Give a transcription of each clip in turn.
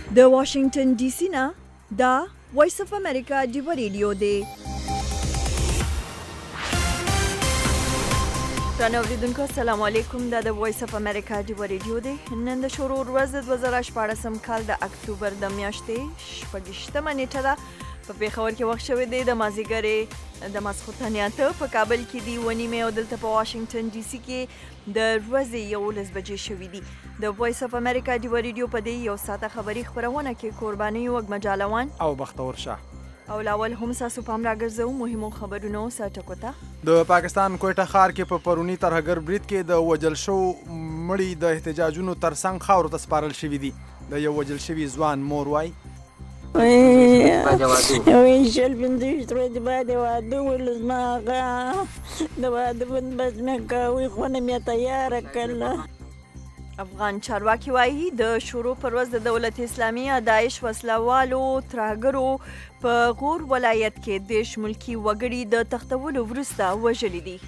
د واشنگټن ډي سي نه دا وایس اف امریکا ډیو ریډیو دی. درنو اوریدونکو السلام علیکم. دا د وایس اف امریکا ډیو ریډیو دی. نن د شروع ورځ 2014 کال د اکتوبر د میاشتې 28مه نیټه ده. په پیښور کې وخت شوی دی د مازیګرې د ماسخوتن اته، په کابل کې دی 9:30 او دلته په واشنگټن ډي سي کې د ورځې 11 بجې شوي دي. د وایس اف امریکا ډیو ریډیو په دې یو ساعته خبري خبرونه کې قرباني وګ مجالوان او بختور شاه او لاول هم ساسو پام راګرځو مهمو خبرونو سرټکو ته. د پاکستان کوټه ښار کې په پرونی ترهګر برید کې د وجل شو مړی د احتجاجونو ترڅنګ خاورو ته سپارل شوي دي. د یو وجل شوي ځوان مور وای شل پنځه د باندې واده ولزما هغه د واده بند بس مې کوي خو نه مې تیاره کړله. افغان چارواکي وایي د شروع پر ورځ د دولت اسلامي داعش وسلوالو ترهګرو په غور ولایت کې 10 ملکي وګړي د تختولو وروسته وژلي دي.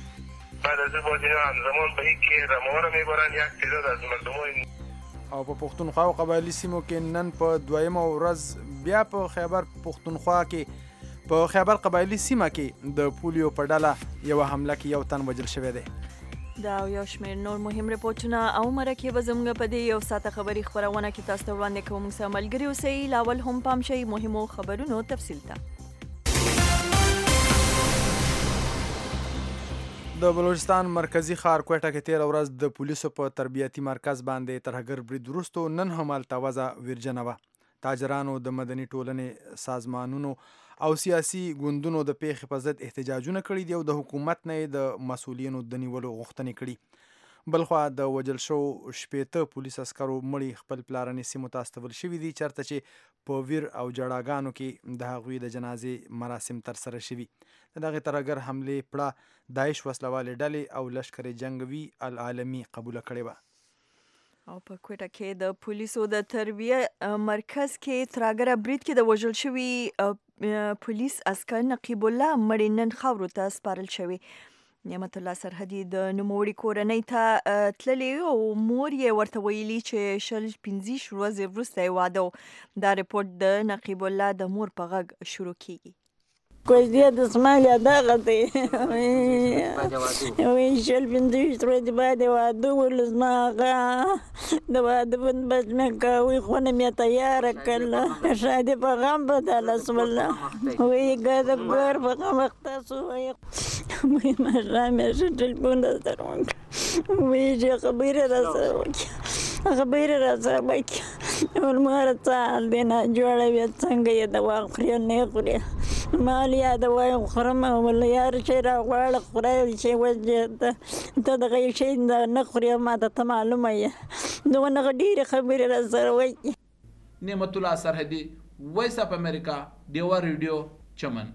او په پښتونخوا او قبایلي سیمو کې نن په دویمه ورځ بیا په خیبر پښتونخوا کې په خیبر قبایلي سیمه کې د پولیو په ډله یوه حمله کې یو تن وژل شوی دی. دا یو شمېر نور مهم رپورټونه او مرکې به زموږ په دې یو ساعته خبري خپرونه کې تاسو ته وړاندې کوو. موږ سره ملګري اوسئ. لاول هم پام شئ مهمو خبرونو تفصیل ته. د بلوچستان مرکزی ښار کوټه کې 13 ورځ د پولیسو په تربیتي مرکز باندې ترهګر برید وروسته نن هم هلته وضع ویرجنه وه. تاجرانو د مدني ټولنې سازمانونو او سیاسي ګوندونو د پیښې په ضد احتجاجونه کړي دي او د حکومت نه یې د مسؤلینو د نیولو غوښتنې کړي. بلخوا د وجل شو 80 پولیس عسکرو مړي خپل پلارنې سیمو ته استول شوي دي چېرته چې په ویر او جړاګانو کې د هغوی د جنازې مراسم ترسره شوي. د دغې ترهګر حملې پړه داعش وسلوالې ډلې او لشکر جنګوي العالمي قبوله کړې وه. او په کوټه کې د پولیسو د تربیه مرکز کې ترهګره برید کې د وژل شوي پولیس عسکر نقیب الله مړی نن خاورو ته سپارل شوی. نعمت الله سرحدي د نوموړي کورنۍ ته تللی او مور یې ورته ویلي چې 15 ورځې وروسته یې واده. دا رپورټ د نقیب الله د مور په غږ شروع کیږي. کوزدیا د سمالیا دغه دی شل پنځه د باندې واده ولزما هغه د واده بند بس مې کوي خو نه مې تیاره کړله. شادي په غم بدله سوله وایي ګاده ګور په غم اخته سو وایي ماشا مې ښه ټلیفون راسره وکړه وایي چې خبرې راسره وکړه خبرې راسره وکړه ولماره څه حال دی ناجوړه وې څنګه یې دوا خورې نه خورې مال یا دوا خورم ولا یار شي راغواړه خورای شي وجه ته دغه شي نه خورې ما ته معلومه یې دونه ډېرې خبرې راسره وکړي. نعمت الله سرحدي وایس اف امریکا ډیو ریډیو چمن.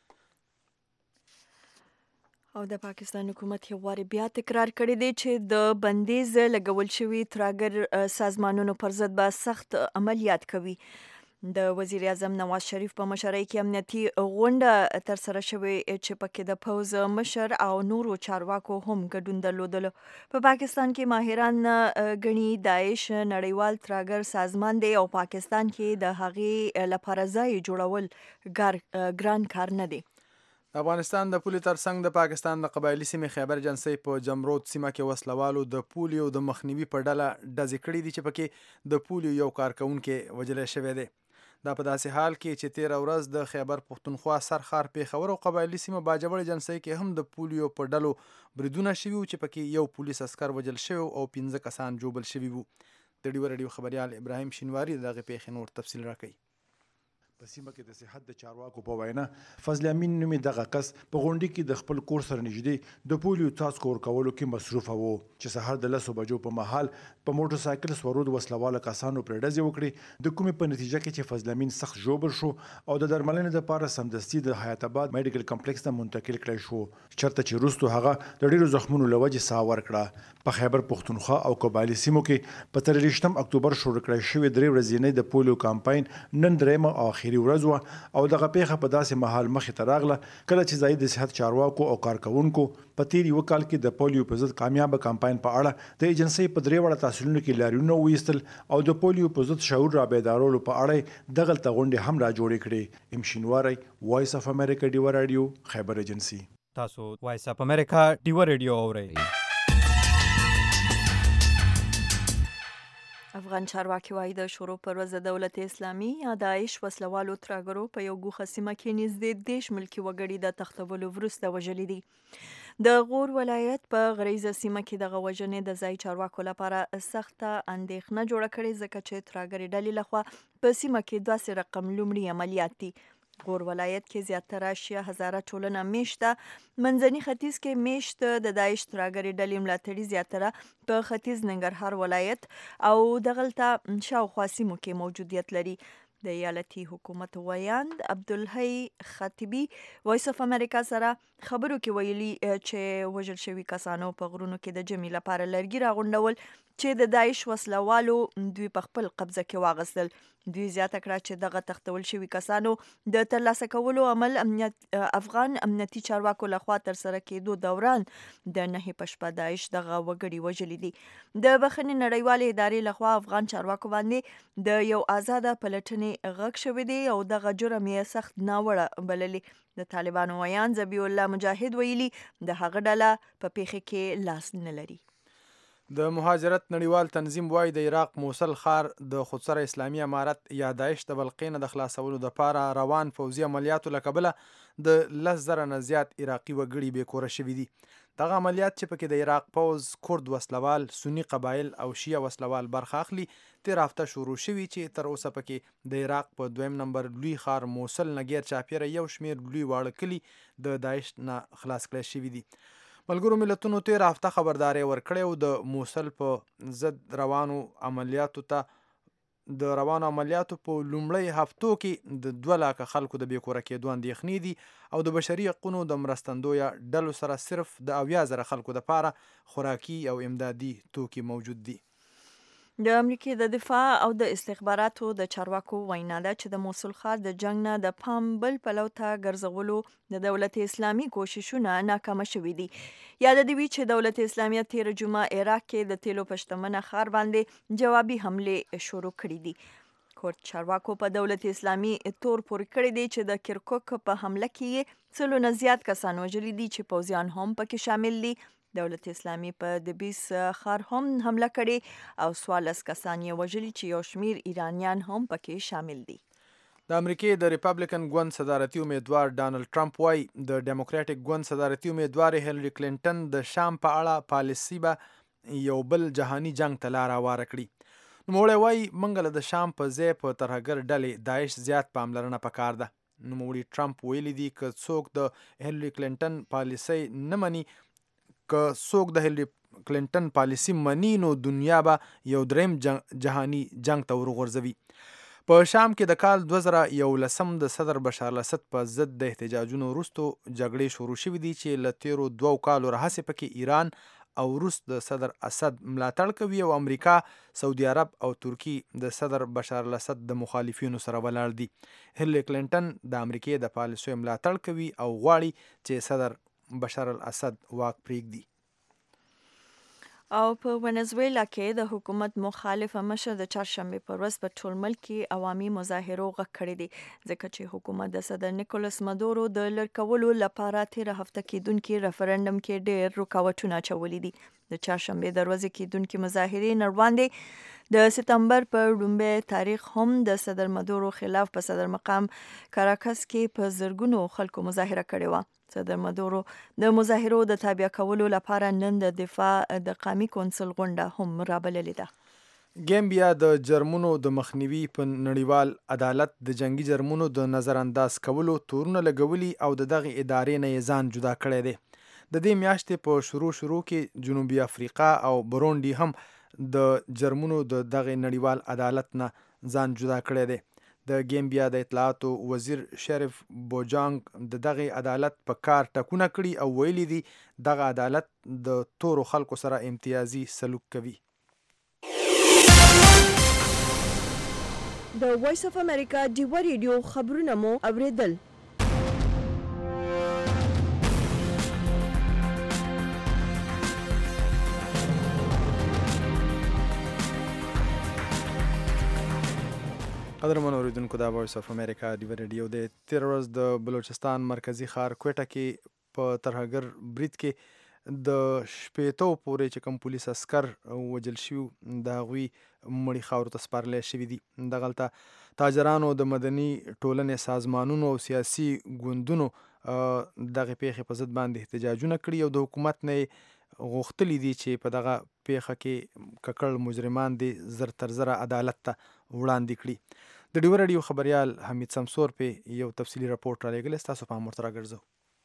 او د پاکستان حکومت یو وارې بیا تکرار کړی دی چې د بندیز لګول شوي ترهګر سازمانونو پر ضد به سخت عملیات کوي. د وزیر اعظم نواز شریف په مشرۍ کې امنیتي غونډه ترسره شوې چې پکې د پوځ مشر او نورو چارواکو هم ګډون درلودلو. په پاکستان کې ماهران ګڼي داعش نړیوال ترهګر سازمان دی او پاکستان کې د هغې لپاره ځای جوړول ګران کار نه دی. افغانستان د پولې ترڅنګ د پاکستان د قبایلي سیمې خیبر جنسۍ په جمرود سیمه کې وسلوالو د پولیو د مخنیوي په ډله ډزې کړي دي چې پکې د پولیو یو کارکوونکی وژلی شوی دی. دا په داسې حال کې چې 13 ورځ د خیبر پښتونخوا سرخار پیښور او قبایلي سیمه باجوړ جنسۍ کې هم د پولیو په ډلو بریدونه شوي وو چې پکې یو پولیس عسکر وژل شوی او 15 کسان ژوبل شوي وو. د ډیو ریډیو خبریال ابراهیم شینواری دغه پیښې نور تفصیل راکوي. په سیمه کې د صحت د چارواکو په وینا فضل امین نومې دغه کس په غونډې کې د خپل کور سره نږدې د پولیو څاڅکو ورکولو کې مصروفه و چې سهار د 10 بجو په مهال په موټر سایکل سورود وسلواله کسانو پرې ډزې وکړې د کومې په نتیجه کې چې فضل امین سخت ژوبل شو او د درملنې لپاره سمدستي د حیات آباد میډیکل کمپلیکس ته منتقل کړی شو چېرته چې وروسته هغه د ډېرو زخمونو له وجې ساه ورکړه. په خیبر پختونخوا او قبایلی سیمو کې په 23 اکتوبر شروع کړی شوی 3 ورځې د پولیو کمپاین نن درېمه او اخیری ورځ وه او دغه پیښه په داسې مهال مخې ته راغله کله چې ځایي د صحت چارواکو او کارکوونکو په تیر یو کال کې د پولیو په ضد کامیابه کمپاین په اړه د ایجنسۍ په 3 وړه تحصیلونو کې لاریونونه وایستل او د پولیو په ضد شعور را بیدارولو په اړه دغلته غونډې هم را جوړې کړې. امشینواری وایس اف امریکا ډیوه رادیو خیبر ایجنسی. تاسو وایس اف امریکا ډیوه رادیو اورئ. افغان چارواکي وايي د شروع پر ورځ د دولت اسلامي یا داعش وسلوالو ترهګرو په یو ګوښه سیمه کې نږدې 10 ملکي وګړي د تښتولو وروسته وژلي دي. د غور ولایت په غریزه سیمه کې دغه وژنې د ځای چارواکو لپاره سخته اندېښنه جوړه کړې ځکه چې ترهګرې ډلې لخوا په سیمه کې 2 رقم لومړي عملیات دي. غور ولایت کې زیاتره 6000 ټولنه میشته. منځني ختیځ کې میشت د داعش ترهګرې ډلې ملاتړي زیاتره په ختیځ ننګرهار ولایت او دغلته شاوخوا سیمو کې موجودیت لري. د ایالتي حکومت ویاند عبدالحی خطیبي وایس اف امریکا سره خبرو کې ویلي چې وژل شوي کسانو په غرونو کې د جمع لپاره لرګي راغونډول چې د داعش وسلوالو دوی په خپل قبضه کې واغستل. دوی زیاته کړه چې دغه تښتول شوي کسانو د ترلاسه کولو عمل افغان امنیتي چارواکو لخوا ترسره کېدو دوران د 9 په شپه داعش دغه وګړي وژلي دي. د بخښنې نړیوالې ادارې لخوا افغان چارواکو باندې د یو آزاده پلټنې غږ شوی دی او دغه جرم یې سخت ناوړه بللی. د طالبانو ویان ذبیح الله مجاهد ویلي د هغه ډله په پیښه کې لاس نه لري. د مهاجرت نړیوال تنظیم وایي د عراق موصل ښار د خودسره اسلامي امارت یا داعش د بلقې نه د خلاصولو دپاره روان پوځي عملیاتو له کبله د 10,000 نه زیات عراقي وګړي بېکوره شوي دي. دغه عملیات چې پکې د عراق پوځ، کرد وسلوال، سني قبایل او شیعه وسلوال برخه اخلي تیر هفته شروع شوي چې تر اوسه پکې د عراق په 2 نمبر لوی ښار موصل نه غیر چاپیره یو شمېر لوی واړه کلي د داعش نه خلاص کړی شوي دي. ملګرو ملتونو تیر هفته خبرداری ورکړی و د موصل په ضد روانو عملیاتو په لومړی هفتو کې د 2 لکه خلکو د بېکوره کېدو اندېښنې دي او د بشري حقونو د مرستندویه ډلو سره صرف د 70,000 خلکو دپاره خوراکي او امدادي توکي موجود دي. د امریکې د دفاع او د استخباراتو د چارواکو وینا ده چې د موصل ښار د جنگ نه د پام بل پلو ته ګرځولو د دولت اسلامي کوششونه ناکامه شوي دي. یاد دې وي چې دولت اسلامي تیر جمعه عراق کې د تیلو په شتمنه ښار باندې جوابي حمله شروع کړې دي. کورد چارواکو په دولت اسلامي تور پورې کړی دی چې د کرکوک په حمله کې 100 نه زیات کسان وژلي دي چې پوځیان هم پکې شامل دي. دولت اسلامي په دبیس ښار هم حمله کړې او 14 کسان یې وژلي چې یو شمیر ایرانیان هم پکې شامل دي. د امریکې د ریپبلیکن ګوند صدارتي امیدوار ډانلډ ټرمپ وایي د ډیموکراټیک ګوند صدارتي امیدوار هیلری کلینټن د شام په اړه پالیسي به یو بل جهاني جنگ ته لار هواره کړي. نوموړی وایي موږ له د شام په ځای په ترهګر ډلې داعش زیات پاملرنه پکار ده. نوموړي ټرمپ ویلي دي که څوک د هیلری کلینټن پالیسي نه مني که څوک د هیلری کلینټن پالیسي مني نو دنیا به یو دریم جهاني جنگ ته ورغورځوي. په شام کې د کال 2011 د صدر بشار الاسد په ضد د احتجاجونو وروستو جګړې شروع شوې دي چې له تیرو 2 کالو راهیسې پکې ایران او روس د صدر اسد ملاتړ کوي او امریکا، سعودي عرب او ترکی د صدر بشار الاسد د مخالفینو سره ولاړ دي. هیلری کلینټن د امریکې د پالیسیو ملاتړ کوي او غواړي چې صدر بشار الاسد واک پرېږدي. او په ونزویلا کې د حکومت مخالف مشر د چهارشنبه پر ورځ په ټول ملک کې عوامي مظاهرو غږ کړی دی ځکه چې حکومت د صدر نیکولاس مادورو د لرې کولو لپاره تیر هفته کېدونکي ریفرنډم کې ډېر رکاوټونه اچولي دي. د چهارشنبه د ورځې کېدونکي مظاهرې نړ وړاندې د سپتمبر پر لومړي تاریخ هم د صدر مادورو خلاف په صدر مقام کاراکس کې په زرګونو خلکو مظاهره کړې وه. صدر مادورو د مظاهرو د تابع کولو لپاره نن د دفاع د قومي کونسل غونډه هم رابللې ده. ګیمبیا د جرمونو د مخنیوي په نړیوال عدالت د جنگي جرمونو د نظر انداز کولو تورونه لګولي او د دغه ادارې نه یې ځان جدا کړی دی. د دې میاشتې په شروع کې جنوبي افریقا او برونډي هم د جرمونو د دغه نړیوال عدالت نه ځان جدا کړی دی. د ګیمبیا د اطلاعاتو وزیر شریف بوجانګ د دغه عدالت په کار ټاکونه کړي او ویلي دي دغه عدالت د تورو خلکو سره امتیازي سلوک کوي. د وایس اف امریکا ډیوه ریډیو خبرونه مو اوریدل. قدرمن اوریدونکو دا وایس اف امریکا ډیوه ریډیو د تیر ورځ د بلوچستان مرکزی ښار کوټه کې په ترهګر برید کې د شپېتو پورې چې کوم پولیس عسکر وجل شوي د هغوی مړي خاورو ته سپارلی شوي دي. دغلته تاجرانو د مدني ټولنې سازمانونو او سیاسي ګوندونو دغه پیښې په ضد باندې احتجاجونه کړي او د حکومت نه غوښتلی دي چې په دغه پیښه کې ککړ مجرمان دي زر تر زره عدالت ته وړاندې کړي. د ډیوه راډیو خبریال حمید سمسور په یو تفصیلي راپورټ رالیږلی، ستاسو پام ورته راګرځو.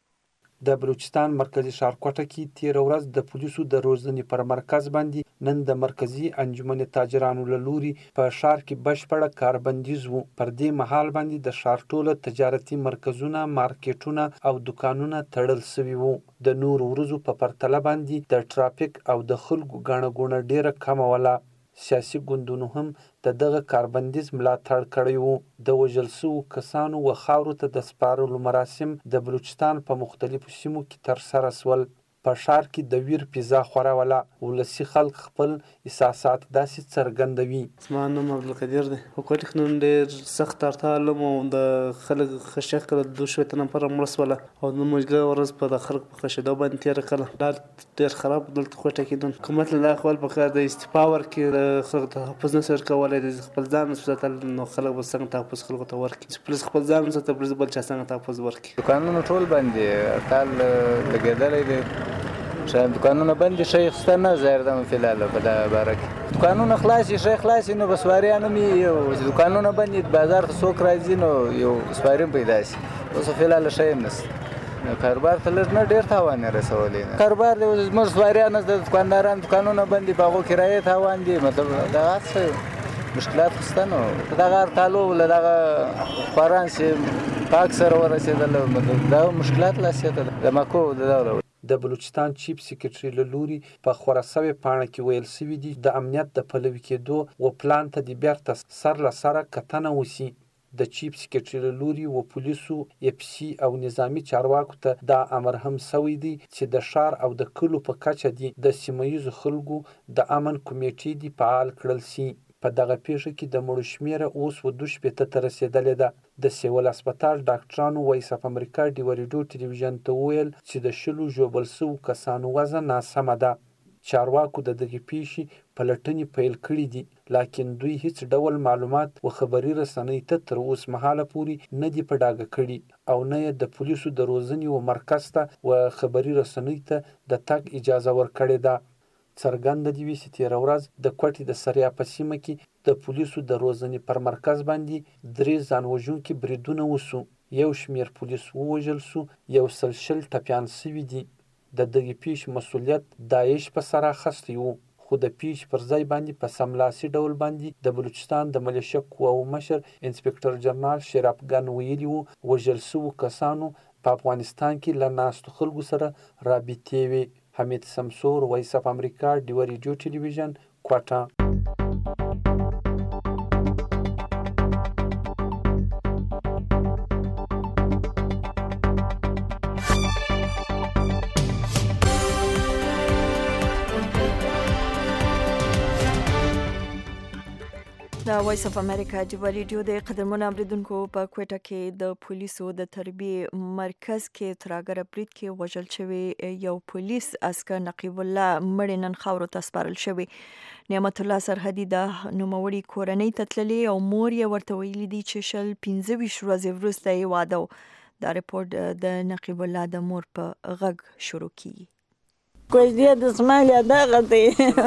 د بلوچستان مرکزی ښار کوټه کې تیر ورځ د پولیسو د روزنې پر مرکز باندې نن د مرکزی انجمن تاجرانو له لوري په ښار کې بشپړه کاربندیز وو. پر دې مهال باندې د ښار ټوله تجارتي مرکزونه، مارکیټونه او دکانونه تړل شوي وو. د نورو ورځو په پرتله باندې د ټرافیک او د خلکو ګڼه ګوڼه ډیره کمه وله. سیاسي ګوندونو هم د دغه کاربندیز ملاتړ کړی وو. د وژل شوو کسانو و خاورو ته د سپارلو مراسم د بلوچستان په مختلفو سیمو کې ترسره شول. په ښار کې د ویر فضا خوره وله. ولسي خلک خپل احساسات داسې څرګندوي. زما نوم عبدالقدیر دی. په کوټه کې نن ډېر سخت اړتیا لرم او د خلک خشیه کړه 2 نفره مړه شوله او د موږ ورځ په د خلک په خشېدو باندې تېره کړه. دا ډېر خراب دلته کوټه کې نن حکومت له دغه خپل پکار د استعفا ورکړي، د خلکو تحفظ نشي ورکولی، د خپل ځان وساتل نو خلک به څنګه تحفظ خلکو ته ورکړي چې پولیس خپل ځان وساته پولیس بل چا څنګه تحفظ ورکړي. دوکانونه ټول بند دي، هړتال لګېدلی دی. شاید دوکانونه بند دي، شی اخیسته نه ظاهر ده فلحال په دغه باره کې. دوکانونه خلاص شي، شی خلاص شي نو به سواریان هم وي. دوکانونه بند دي، بازار ته څوک راځي نو یو سواري هم پیدا شي. اوس فلحال شی هم نشته. کاروبار ته لږ نه ډېر تاوان یې رسولی. کاروبار دی زموږ سواریان د دوکانداران دوکانونه بند دي، په هغو کرایې تاوان دي. مطلب دغه هر څه مشکلات خو شته نو دغه هړتالو له دغه خواران چې په اکثره ورسېدل مطلب دغه مشکلات لاسته د مکو د دغه د بلوچستان چیف سیکرټري له لوري په خوره سوې پاڼه کې ویل شوي دي د امنیت د پلوي کېدو و پلان ته د بیرته سر له سره کتنه وشي. د چیف سیکرټري له لوري و پولیسو اپسي او نظامی چارواکو ته دا امر هم شوی دی چې د ښار او د کلو په کچه دي د سیمه ییزو خلکو د امن کمیټې دي فعال کړل شي. په دغه پیښه کې د مړو شمېره اوس و 2 ته رسېدلې ده. د سیول هسپتال ډاکټرانو وایس اف امریکا ډیوه ریډیو ټلویزیون ته وویل چې د 10 ژوبل شوو کسانو وضع ناسمه ده. چارواکو د دغې پیښې پلټنې پیل کړي دي، لاکن دوی هیڅ ډول معلومات و خبري رسنۍ ته تر اوس مهاله پورې نه دي په ډاګه کړي او نه یې د پولیسو د روزنې و مرکز ته و خبري رسنۍ ته د تګ اجازه ورکړې ده. څرګنده دې وي چې تېره ورځ د کوټې د سریا په سیمه کې د پولیسو د روزنې پر مرکز باندې 3 ځان وژونکي بریدونه وسو. یو شمېر پولیس ووژل سو، 100 ټپیان شوي دي. د دغې پیښې مسؤلیت داعش په سر اخیستی و، خو د پیښې پر ځای باندې په سملاسي ډول باندې د بلوچستان د ملیشه قواو مشر انسپکټر جنرال شیر افغان ویلي وو وژل شوو کسانو په افغانستان کې له ناستو خلکو سره رابطې وي. حمید سمسور، وایس اف امریکا ډیوه ریډیو ټلویزیون، کوټه. د وایس اف امریکا ډیوه ریډیو د قدرمنو اوریدونکو په کوټه کې د پولیسو د تربیې مرکز کې ترهګر برید کې وژل شوی یو پولیس عسکر نقیب الله مړی نن خاورو ته سپارل شوی. نعمت الله سرحدي د نوموړي کورنۍ ته تللې او مور یې ورته ویلي دي چې 25 ورځې وروسته یې واده. دا رپورټ د نقیب الله د مور په غږ شروع کیږي. کوزیه د اسماعیل دغه دی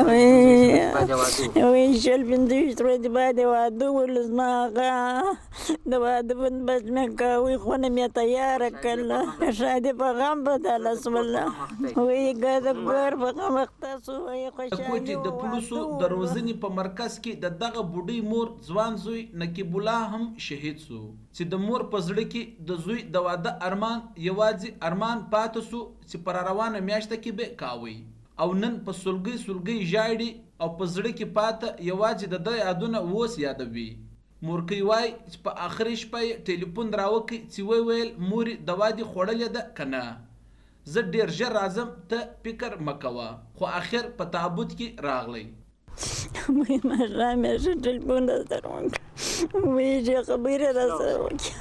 وی شل 25 ورځې بعد واده ول زما هغه د واده بندبست مې کوي خونه مې تیاره کړله شادي په غم بدله سوله وی ګډ ګور په غم اخته سو وی د خوشحالي کوټې د پولیسو د روزنې په مرکز کې د دغه بوډۍ مور ځوان زوی نقیب الله هم شهید سو چې د مور په زړه کې د زوی د واده ارمان یوازې ارمان پاتې سو چې پر روانه میاشته کې به کاوي او نن په سلګۍ ژاړي او په زړه کې پاته یوازې د ده یادونه اوس یادوي. مورکۍ وای چې په آخري شپه یې ټلیفون راوکړ چې ویل مورې دوا دې خوړلې ده که نه؟ زه ډېر ژر راځم ته فکر مه کوه. خو آخر په تابوت کې راغلی. مې ټلیفون راسره وکړ وایي چې خبرې راسره وکړه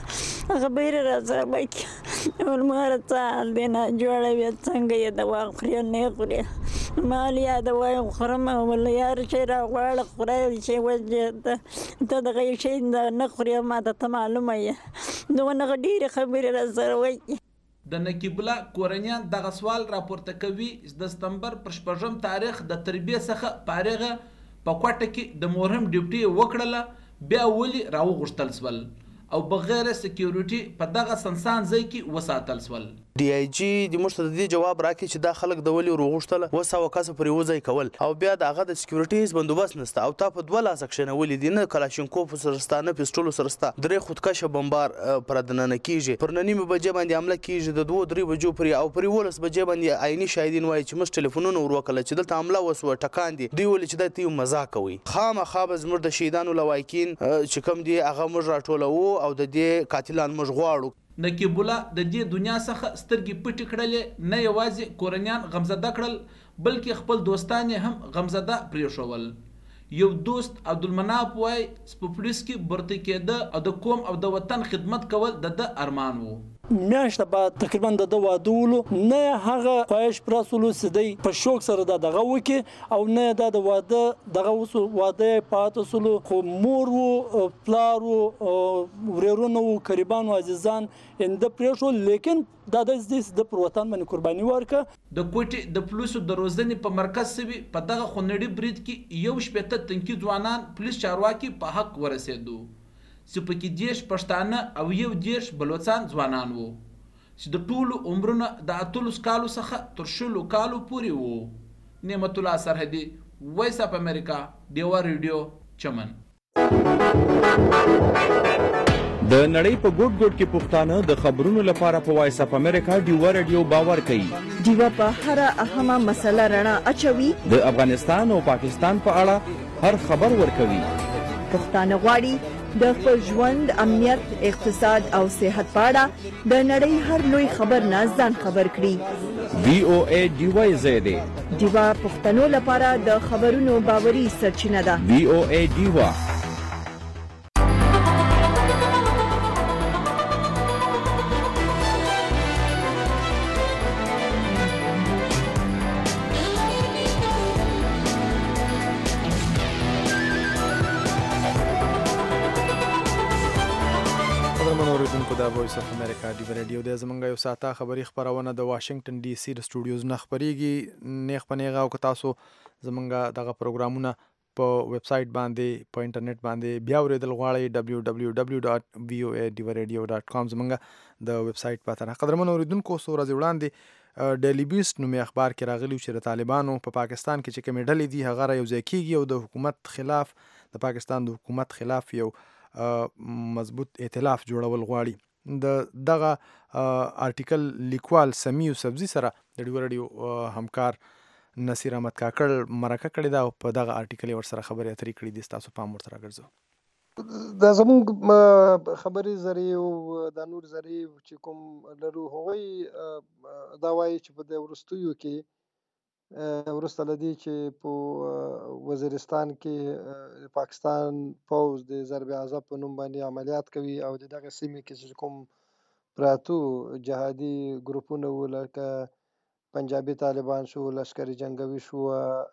ولماره څه حال دی ناجوړه وې څنګه یې دوا خورې نه خورې ما یا دوا خورم ولا یار شی راغواړه خورای شی وجه ته دغه شی نه خورې ما ته معلومه یې نو نه ډېرې خبرې راسره وکړي. د نقیب الله کورنیان دغه سوال راپورته کوي د سپتمبر پر 6 تاریخ د تربیې څخه فارغه په کوټه کې د مورهم ډیوټي وکړله بیا ولې راوغوښتل سول او بغیر سکیورټي په دغه سنسان ځای کې وساتل سول. ډي آی جی د موږ ته د دې جواب راکړي چې دا خلک د ولې وروغوښتله 200 کسه پرې وځای کول او بیا د هغه د سکیورټي هیڅ بندوبست نشته او تا په 2 لاسه کښېنولي دي نه کلاشینکوف سره ستا نه پسټولو سره ستا 3 خودکشه بمبار پر دننه کېږي پر 9 بجې باندې حمله کېږي د 2-3 بجو پورې او پرې 11 بجې باندې عیني شاهدین وایي چې موږ ټلیفونونه وروکړل چې دلته حمله وسوه ټکان دي دوی ولې چې دا ته مزاح کوي خامخا به زموږ د شهیدانو لوایکین چې کوم دي هغه موږ راټولوو او د دې قاتلان موږ غواړو. نقیب الله د دې دنیا څخه سترګې پټې کړلې نه یوازې کورنیان غمزده کړل بلکې خپل دوستان یې هم غمزده پرېښول. یو دوست عبدالمناف وای په پولیس کې برتی کېده او د قوم او د وطن خدمت کول د ده ارمان و. میاشته بعد تقریبا د واده ولو نه هغه خواهش پراسولو سدی په شوق سره دغه وکي او نه د واده دغه وسو واده پاتسولو خو مور او پلار او ورورونو قریبان او عزیزان اند پرېښو لیکن دا د پر وطن باندې قرباني ورکه. د کوټې د پولیسو د روزنې په مرکز سوي په دغه خونړي برید کې 1 تنکي ځوانان پولیس چارواکي په حق ورسېدو چې پکې 10 پښتانه او 1 بلوچستان ځوانان وو چې د ټولو عمرونه د 18 کالو څخه تر 20 کالو پورې وو. نعمت الله سرحدي وایس اف امریکا ډیوا ریډیو چمن. د نړۍ په ګوټ ګوټ کې پښتانه د خبرونو لپاره په وایس اف امریکا ډیوا ریډیو باور کوي. ډیوا په هر اهمه مسله رڼا اچوي. د افغانستان او پاکستان په اړه هر خبر ورکوي. پښتانه غواړي د خپل ژوند امنیت اقتصاد او صحت په اړه د نړۍ هر لوی خبر نه ځان خبر کړي. VOA ډیوا زیاده ډیوا پښتنو لپاره د خبرونو باوري سرچینه ده. VOA ډیوا. د وایس اف امریکا ډیوا ریډیو د زمونږ یو ساعته خبري خبرونه د واشنگټن ډي سي د سټوډیوز نه خبريږي. نیغ په نیغه او که تاسو زمونږ دغه پروګرامونه په ویب سټ باندې په انټرنیټ باندې بیا اوریدل غواړئ www.voadiwaradio.com زمونږ د ویب سټ پته. قدرمن اوریدونکو څو ورځې وړاندې ډیلی بیست نومي اخبار کې راغلی چې د طالبانو په پاکستان کې چې کومې ډلې دي هغه یوځای کیږي او د حکومت خلاف د پاکستان د حکومت خلاف یو مضبوط ائتلاف جوړول غواړي. دغه آرټیکل لیکوال سمیع یوسفزي سره د ډیوا ریډیو همکار نصیر احمد کاکړ مرکه کړې ده او په دغه آرټیکل ور سره خبرې اترې کړې دي. تاسو پام ورته راګرځو. د زموږ خبرې ذریعې او د نور ذریعې چې کوم لرو هغوی دا وایي چې په د وروستیو کې وروسته له دې چې په وزیرستان کې پاکستان پوځ د ضرب عضب په نوم باندې عملیات کوي او د دغه سیمې کې چې کوم پراتو جهادي ګروپونه وو لکه پنجابي طالبان شو لشکر جنگوي شو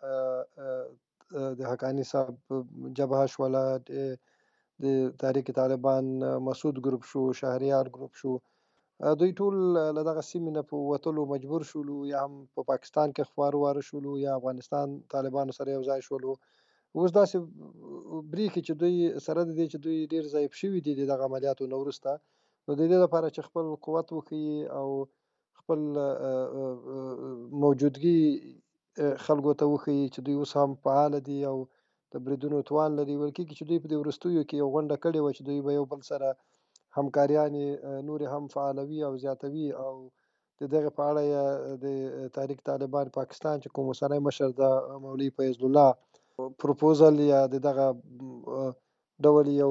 د حقانی صاحب جبهه شوله د تحریک طالبان مسعود ګروپ شو شهریار ګروپ شو دوی ټول له دغه سیمې نه په وتلو مجبور شولو، یا هم په پاکستان کې خواره واره شولو، یا افغانستان طالبانو سره یو ځای شولو. اوس داسې بریښي چې دوی سره د دې چې دوی ډېر ضعیف شوي دي د دغه عملیاتو نه وروسته، نو د دې لپاره چې خپل قوت وښیي او خپل موجودګي خلکو ته وښیي چې دوی اوس هم فعاله دي او د بریدونو توان لري. ویل کېږي چې دوی په دې وروستیو کې یو غونډه کړې وه چې دوی به یو بل سره همکاریانې نورې هم فعالوي او زیاتوي، او د دغې په اړه یې د تحریک طالبان پاکستان چې کوم اوسنی مشر د مولوي فیض الله پروپوزل یا د دغه ډول یو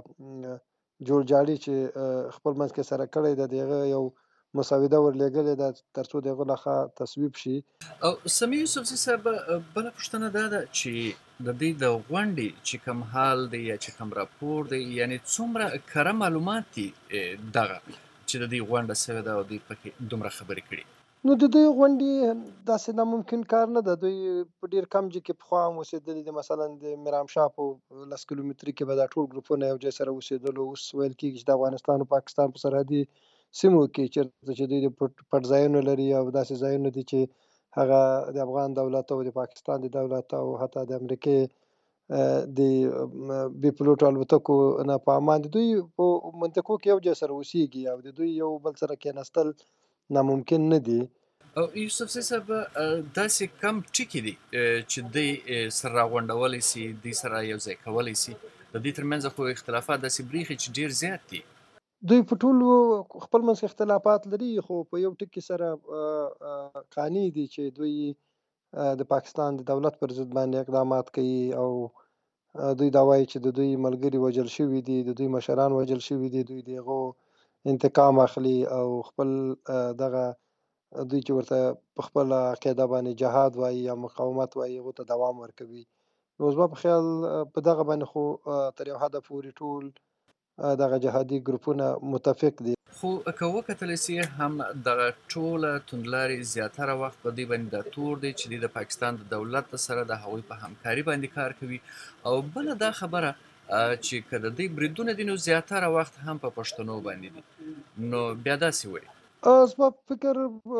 جوړجاړي چې خپل منځ کې سره کړی ده، د هغه یو مسوده ورلېږلې ده تر څو د هغه لخوا تصویب شي. او سمیع یوسفزي صاحب، بله پوښتنه دا ده چې د دې د غونډې چې کوم حال دی یا چې کوم راپور دی، یعنې څومره کره معلومات دي دغه چې د دې غونډه سوې ده او دوی پکې دومره خبرې کړي؟ نو د دوی غونډې داسې ناممکن کار نه ده. دوی په ډېر کم ځای کې پخوا هم اوسېدلي دي، مثلا د میرامشاه په 10 کیلومتري کې به دا ټول ګروپونه یو ځای سره اوسېدلو. اوس ویل کېږي چې د افغانستان او پاکستان په سرحدي سیمو کې چېرته چې دوی د پټ ځایونه لري او داسې ځایونه دي چې هغه د افغان دولت او د پاکستان د دولت او حتی د امریکې د بې پلوټو الوتکو نه په امان دي. دوی په منطقو کې یو ځای سره اوسېږي او د دوی یو بل سره کېناستل ناممکن نه دي. او یوسفزي صاحب، داسې کم ټکي دي چې دوی سره راغونډولی سي، دوی سره یو ځای کولی سي؟ د دوی ترمنځ خو اختلافات داسې بریښي چې ډېر زیات دي. دوی په ټولو خپل منځ کې اختلافات لري، خو په یو ټکي سره قانع دي چې دوی د پاکستان د دولت پر ضد باندې اقدامات کوي، او دوی دا وایي چې د دوی ملګري وژل شوي دي، د دوی مشران وژل شوي دي، دوی د هغو انتقام اخلي او خپل دغه دوی چې ورته په خپله عقیده باندې جهاد وایي یا مقاومت وایي هغو ته دوام ورکوي. نو زما په خیال په دغه باندې خو تر یو حده پورې ټول دغه جهادي ګروپونه متفق دي. خو که وکتلی سي هم دغه ټوله توندلارې زیاتره وخت په دوی باندې دا تور دی چې دوی د پاکستان د دولت سره د هغوی په همکاري باندې کار کوي. او بله دا خبره چې که د دوی بریدونه دي نو زیاتره وخت هم په پښتنو باندې دي، نو بیا داسې وایي. زما په فکر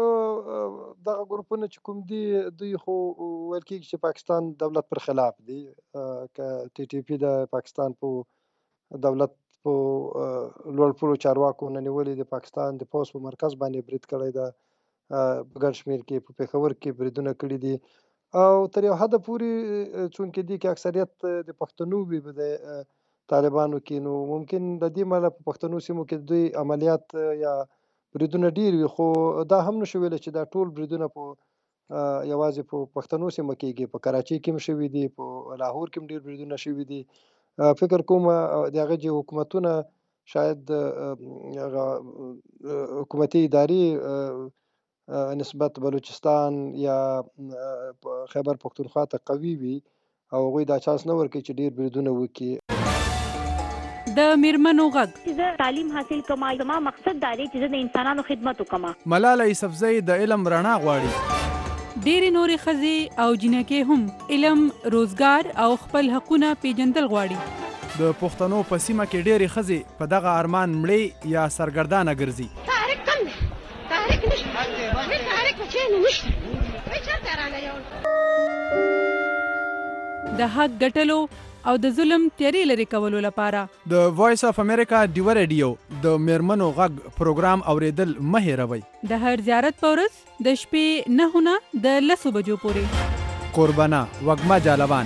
دغه ګروپونه چې کوم دي دوی خو ویل کېږي چې پاکستان دولت پر خلاف دي. که ټي ټي پي د پاکستان په دولت په لوړ پوړو چارواکو نه نیولې د پاکستان د پوځ په مرکز باندې برید کړی ده، په ګڼ شمېر کې په پېښور کې بریدونه کړي دي، او تر یو حده پورې چونکې دې کې اکثریت د پښتنو وي د طالبانو کې، نو ممکن د دې امله په پښتنو سیمو کې دوی عملیات یا بریدونه ډېر وي. خو دا هم نشو ویلی چې دا ټول بریدونه په یوازې په پښتنو سیمه کېږي. په کراچۍ کې هم شوي دي، په لاهور کې هم ډېر بریدونه شوي دي. فکر کوم د هغه چې حکومتونه شاید حکومتي ادارې نسبت بلوچستان یا خیبر پختونخوا ته قوي وي او هغوی دا چانس نه ورکوي چې ډېر بریدونه وکړي. د میرمنو غږ زه تعلیم حاصل کوم، زما مقصد دا دی چې زه د انسانانو خدمت وکړم. ملاله یوسفزۍ د علم رڼا غواړي. ډېرې نورې ښځې او جینکې هم علم، روزګار او خپل حقونه پیژندل غواړي. د پښتنو په سیمه کې ډېرې ښځې په دغه ارمان مړې یا سرګردانه ګرځي. تحریک کم دی، تحریک نشته، تحریک په چینو نشته، چېرته رانه یو د حق ګټلو او د ظلم تیارې لرې کولو لپاره د وایس اف امریکا ډیوه ریډیو د میرمنو غږ پروګرام اوریدل مه هېروئ. د هر زیارت په ورځ د شپې 9 نه د 10 بجو پورې. قربانه وږمه جالبان.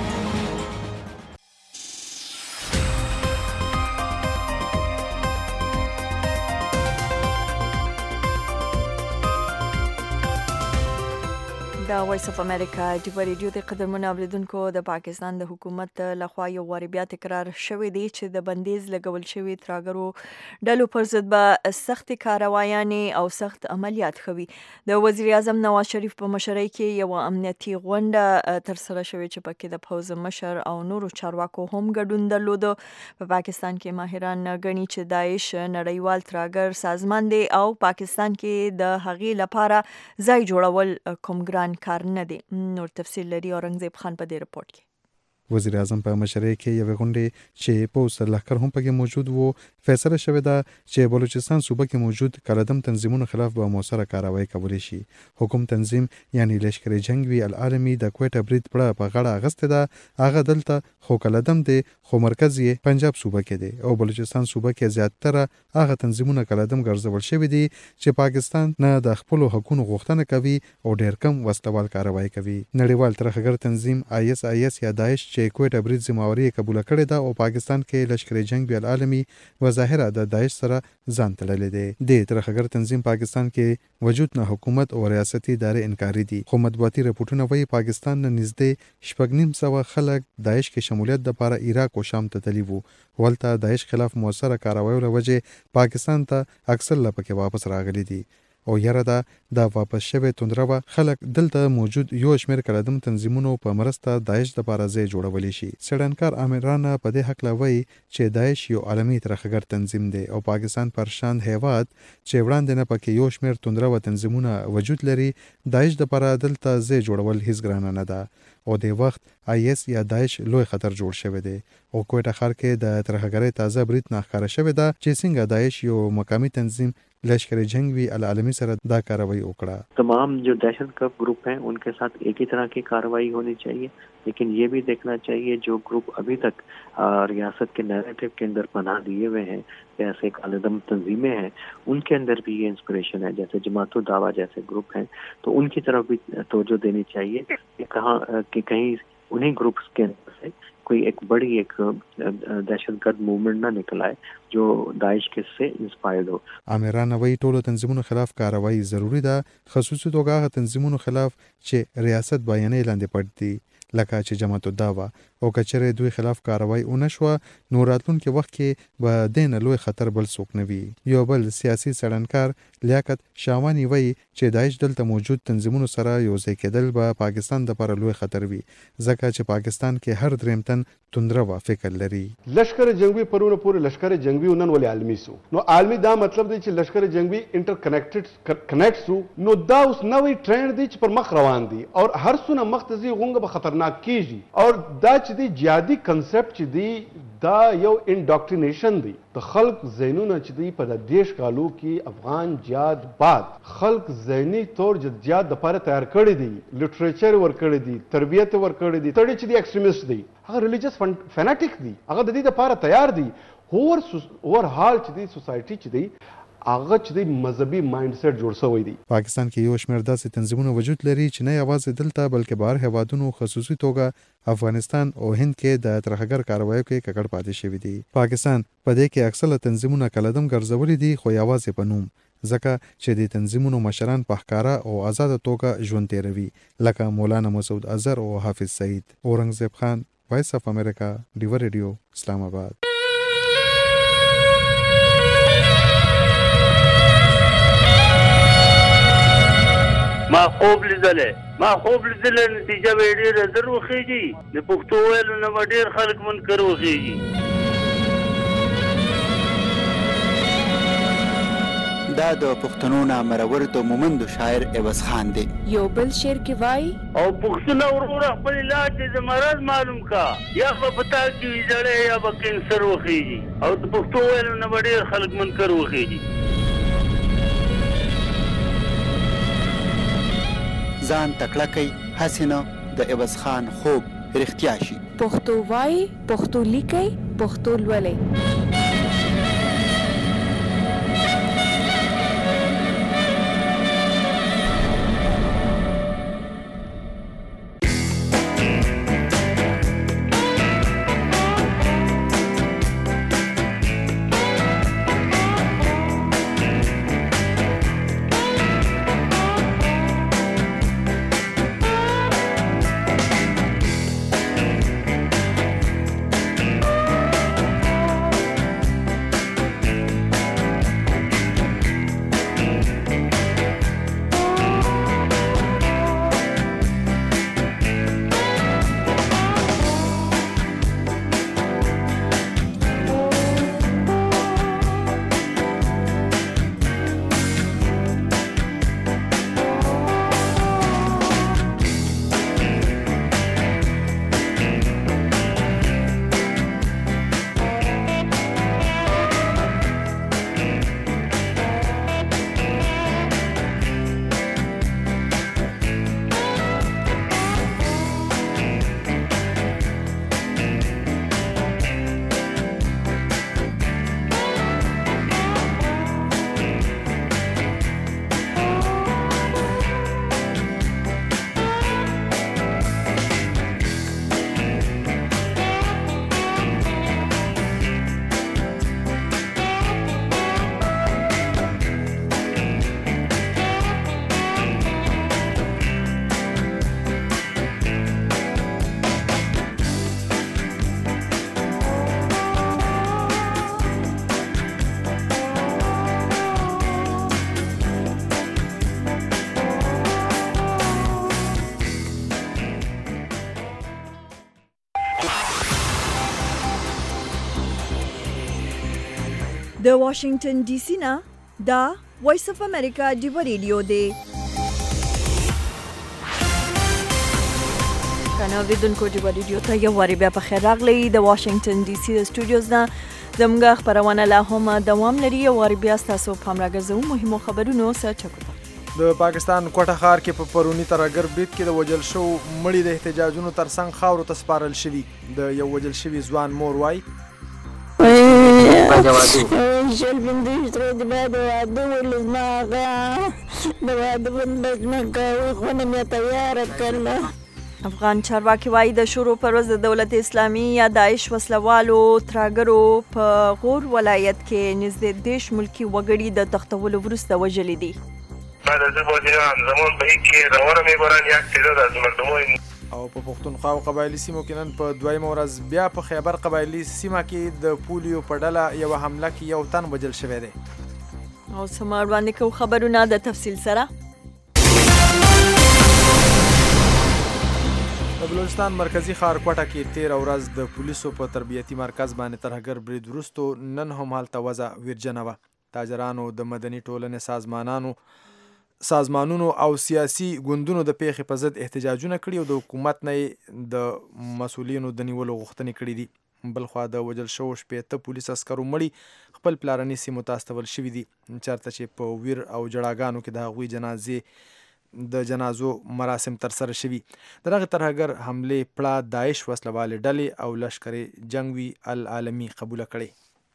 د وایس اف امریکا ډیوه ریډیو د قدرمنو اوریدونکو د پاکستان د حکومت لخوا یو وارې بیا تکرار شوی دی چې د بندیز لګول شوي ترهګرو ډلو پر ضد به سختې کاروایانې او سخت عملیات کوي. د وزیر اعظم نواز شریف په مشرۍ کې یو امنیتي غونډه ترسره شوې چې پکې د پوځ مشر او نورو چارواکو هم ګډون درلوده. په پاکستان کې ماهران ګڼي چې داعش نړیوال ترهګر سازمان دی او پاکستان کې د هغې لپاره ځای جوړول کوم ګران کار نه دی. نور تفصیل لري اورنګزیب خان په دې رپورت کې. وزیر اعظم په مشرۍ کې یوې غونډې چې پوځ سرلښکر هم پکې موجود وو فیصله شوې ده چې بلوچستان صوبه کې موجود کلدم تنظیمونو خلاف به موثره کاروایی کولی شي. حکومت تنظیم یعنی لشکر جنگي العالمي د کوټه برید پړه په غاړه اغسته ده هغه دلته خو کلدم دی خو مرکز یې پنجاب صوبه کې دی او بلوچستان صوبه کې زیاتره هغه تنظیمونه کلدم ګرځول شوي دي چې پاکستان نه د خپل حقوقو غوښتنه کوي او ډېر کم وسلوال کاروایی کوي. نړیوال ترهګر تنظیم IS یا داعش چې کوټه برید ذمہواری قبول کړې ده او پاکستان کې لشکر جنگي العالمي ظاهره د داعش سره ځان تړلې دی. د ترهګر تنظیم پاکستان کې وجود نه حکومت او ریاستي ادارې انکاري دي خو مطبوعاتي رپورټونه وایي پاکستان نه نږدې 950 خلک داعش کې شمولیت لپاره عراق او شام ته تللي وو. ولته داعش خلاف موثره کاروایو له وجې پاکستان ته اکثر لپاره واپس راغلي دي او یاره ده دا واپس شوی توندره خلک دلته موجود یو شمېر کلدم تنظیمونو په مرسته داعش لپاره ځای جوړولی شي. څېړنکار عامرانه په دې هکله وایي چې داعش یو عالمي ترهګر تنظیم دی او پاکستان پر شان هیواد چې وړاندې نه پکې یو شمېر توندره تنظیمونه وجود لري داعش لپاره دلته ځای جوړول هیڅ ګرانه نه ده او د وخت IS یا داعش لوی خطر جوړ شوی دی او کوټه ښار کې د ترهګرۍ تازه برید نه ښکاره شوې ده چې څنګه داعش یو مقامی تنظیم लश्कर जंगी अलआलमी सर दा कार्रवाई उकड़ा. तमाम जो दहशतगर्द ग्रुप हैं उनके साथ एक ही तरह की कार्रवाई होनी चाहिए लेकिन ये भी देखना चाहिए जो ग्रुप अभी तक रियासत के नैरेटिव के अंदर बना दिए हुए हैं जैसे कालेदम तंजीमें हैं उनके अंदर भी ये इंस्पिरेशन है जैसे जमातुल दावा जैसे ग्रुप हैं तो उनकी तरफ भी तवज्जो देनी चाहिए कि कहीं उन्हीं ग्रुप्स के अंदर से कोई एक बड़ी एक दहशतगर्द मूवमेंट ना निकल आए जो दाइश के से इंस्पायर्ड हो. आमिरान वही ټولو تنظیمونو خلاف کاروایی ضروری ده خصوصي توګه تنظیمونو خلاف چې ریاست بیانې لاندې پټ دي لکه چې جماعت الدعوه او کچره دوی خلاف کاروایی ونشوه نو راتلونکي وخت کې به دین لوی خطر بل څوک نه وي. یو بل سیاسي څېړنکار لیاقت شاوانی وایي چې داعش دلته موجود تنظیمونو سره یو ځای کېدل به پاکستان لپاره لوی خطر وي ځکه چې پاکستان کې هر دریم تن توندره فکر لري. لشکر جنگي پرونه پورې لشکر جنگي ونن ولې عالمي سو نو عالمي دا مطلب دی چې لشکر جنگي انټر کنیکټ سو نو دا اوس نوې ټرند دی چې پر مخ روان دي او هر څونه مختزي غونګه به خطرناک کیږي او دا چې دی جهادي کنسپټ چې دی دا یو انډاکټرینیشن دی د خلق ذهنونه چې دی په د دیش کالو کې افغان جهاد بعد خلق ذهني طور جديات د لپاره تیار کړی دي لټریچر ور کړی دي تربیت ور کړی دي تړي چې دی ایکستریمیست دی هغه ریلیجیس فناټیک دی هغه د دې لپاره تیار دي اور حال چې دی سوسایټي چې دی هغه چې د مذهبي مایند سیټ جوړ شوی دی. پاکستان کې یو شمېر داسې تنظیمونه وجود لري چې نه یوازې دلته بلکې بهر هیوادونو خصوصي توګه افغانستان او هند کې د ترهګر کاروایو کې ککړ پاتې شوی دی. پاکستان په دې کې اکثره تنظیمونه کلدم ګرځولي دي خو یوازې په نوم ځکه چې د تنظیمونو مشران په ښکاره او آزاد توګه ژوند تیروي لکه مولانا مسعود اظهر او حافظ سعید. اورنګزیب خان وایس اف امریکا ډیور ریډیو اسلام آباد. ما خوب لیدلې نتیجه به ډېره زر وخیږي د پښتو ویلو نه به ډېر خلک منکر وخیږي. دا د پښتنو نامرور د مومندو شاعر عوض خان دی. یو بل شعر کې وایي او پښتنه وروره خپل علاج د مرض معلوم کا یا په پتا کې ویځړې یا به کینسر وخیږي او د پښتو ویلو نه به ډېر خلک منکر وخیږي. ځان تکړه کوي هسې نه د عوض خان خوب رښتیا شي. پښتو وایي پښتو لیکي پښتو لولئ. د واشنگټن ډي سي نه دا وایس اف امریکا ډیو ریډیو دی. کنه ویدونکو ډیو ریډیو ته یو واری بیا په خیر راغلی. د واشنگټن ډي سي د سټوډیوز نه زموږ خبرونه لا هم دوام لري. یو واری بیا تاسو پام راګرځو مهمو خبرونو سره چکوته. د پاکستان کوټه ښار کې په پرونی ترهګر برید کې د وجل شو مړي د احتجاجونو ترڅنګ خاورو ته سپارل شوي. د یو وجل شوي ځوان مور وایي شل بندیش تر د بعد واده ولزما د واده بندش مې کوي خو نه مې تیار کړل. افغان چارواکي وایي د شروع پر ورځ د دولت اسلامي یا داعش وسلوالو ترهګرو په غور ولایت کې نږدې 10 ملکي وګړي د تښتولو وروسته وژلي دي. او په پښتونخوا او قبایلي سیمو کې نن په دویمه ورځ بیا په خیبر قبایلي سیمه کې د پولیو په ډله یوه حمله کې یو تن وژل شوی دی. او سمار باندې کوم خبرونه د تفصیل سره. د بلوچستان مرکزی ښار کوټه کې 13 ورځ د پولیسو په تربیتي مرکز باندې ترهګر برید وروسته نن هم هلته وضع ویرجنه وه. تاجرانو د مدني ټولنې سازمانونو او سیاسي ګوندونو د پیښې په ضد احتجاجونه کړي او د حکومت نه د مسؤلینو د نیولو غوښتنې کړي دي. بلخوا د وژل شوو 15 پولیس عسکرو مړي خپل پلارني سیمو ته استول شوي دي چېرته چې په ویر او جړاګانو کې د هغوی د جنازو مراسم ترسره شوي. د دغه ترهګر حملې پړه داعش وسلوالې ډلې او لشکر جنګوي العالمي قبوله کړې.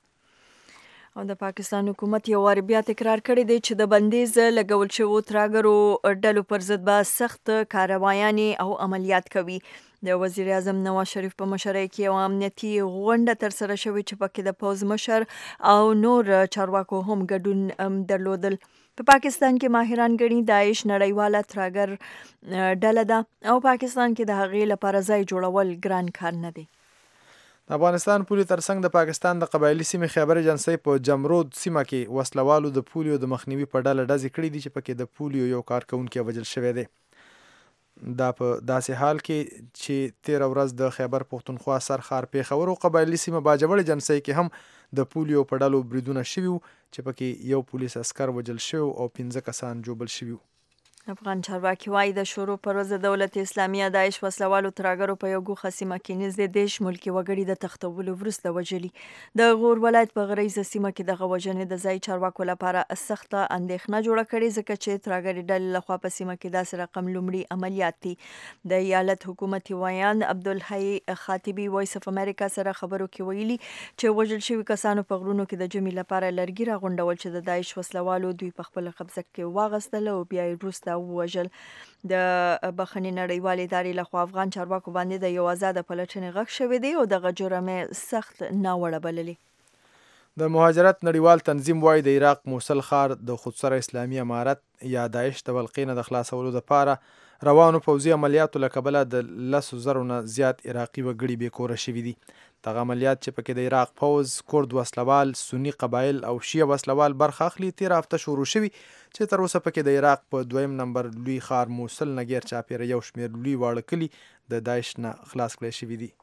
او د پاکستان حکومت یو وار بیا تکرار کړی دی چې د بندیز لګول شوو ترهګرو ډلو پر ضد به سخت کاروایانې او عملیات کوي. د وزیر اعظم نواز شریف په مشرۍ کې یو امنیتي غونډه ترسره شوې چې پکې د پوځ مشر او نور چارواکو هم ګډون درلودل. په پاکستان کې ماهران ګڼي داعش نړیواله ترهګر ډله ده او پاکستان کې د هغې لپاره ځای جوړول ګران کار نه دی. د افغانستان پولې ترڅنګ د پاکستان د قبایلي سیمې خیبر ایجنسۍ په جمرود سیمه کې وسلوالو د پولیو د مخنیوي په ډله ډزې کړي دي چې پکې د پولیو یو کارکوونکی وژل شوی دی. دا په داسې حال کې چې 13 ورځ د خیبر پښتونخوا سرخار پیښور او قبایلي سیمه باجوړ ایجنسۍ کې هم د پولیو په ډلو بریدونه شوي وو چې پکې یو پولیس عسکر وژل شوی او 15 کسان ژوبل شوي وو. افغان چارواکي وایي د شروع پر ورځ د دولت اسلامي یا داعش وسلوالو ترهګرو په یو ګوښه سیمه کې نږدې 10 ملکي وګړي د تښتولو وروسته وژلي. د غور ولایت په غریزه سیمه کې دغه وژنې د ځای چارواکو لپاره سخته اندېښنه جوړه کړې ځکه چې ترهګرې ډلې لخوا په سیمه کې داسې رقم لومړي عملیات دي. د ایالت حکومتي ویان عبدالحی خاتبي وایس اف امریکا سره خبرو کې ویلي چې وژل شوي کسانو په غرونو کې د جمعې لپاره لرګي راغونډول چې د داعش وسلوالو دوی په خپل قبضه کې واغستل او بیا یې وروسته ووژل. د بخښنې نړیوالې ادارې لخوا افغان چارواکو باندې د یو آزاده پلټنې غږ شوی دی او دغه جرم سخت ناوړه بللی. د مهاجرت نړیوال تنظیم وایي د عراق موصل ښار د خودسره اسلامي امارت یا داعش د ولقې نه د خلاصولو لپاره روانو پوځي عملیاتو له کبله د 10,000 نه زیات عراقي وګړي بېکوره شوي دي. دغه عملیات چې پکې د عراق پوځ، کورد وسلوال، سني قبایل او شیعه وسلوال برخه اخلي 13 هفته شروع شوي چې تر اوسه پکې د عراق په 2 نمبر لوی ښار موصل نه غیر چاپیره یو شمېر لوی واړه کلي د داعش نه خلاص کړی شوي دي.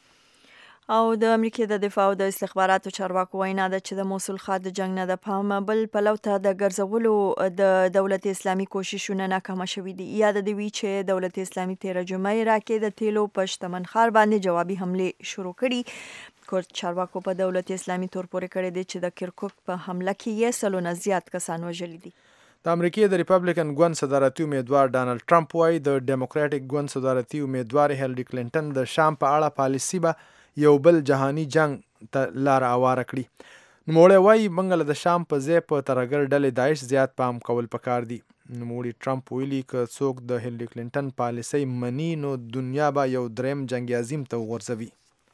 او د امریکای د دفاع او د استخباراتو چارواکو وینا ده چې د موصل ښار د جنگ نه د پامه بل پلو ته د ګرځولو د دولت اسلامي کوششونه ناکامه شوي دي. یاد دی وی چې دولت اسلامي 13 جمعې راکې د تیلو په شتمن ښار باندې جوابي حمله شروع کړي. کورد چارواکو په دولت اسلامي تور پورې کړی دی چې د کرکوک په حمله کې یې 100 نه زیات کسان وژلي دي. د امریکای د ریپبلیکن ګوند صدارتي امیدوار ډانلډ ټرمپ وایي د ډیموکراټیک ګوند صدارتي امیدوار هیلری کلینټن د شام په اړه پالیسي به یو بل جهانی جنگ ته لار اواره کړي. نوموړی وایي موږ له د شام په ځای په ترهګر ډلې داعش زیات پام کول پکار دي. نوموړي ټرمپ ویلي که څوک د هیلری کلینټن پالیسي مني نو دنیا به یو دریم جنگ عظیم ته وغورځوي.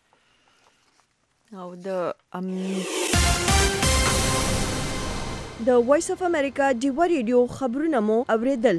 او د وایس اف امریکا ډیو ریډیو خبرونه مو اوریدل.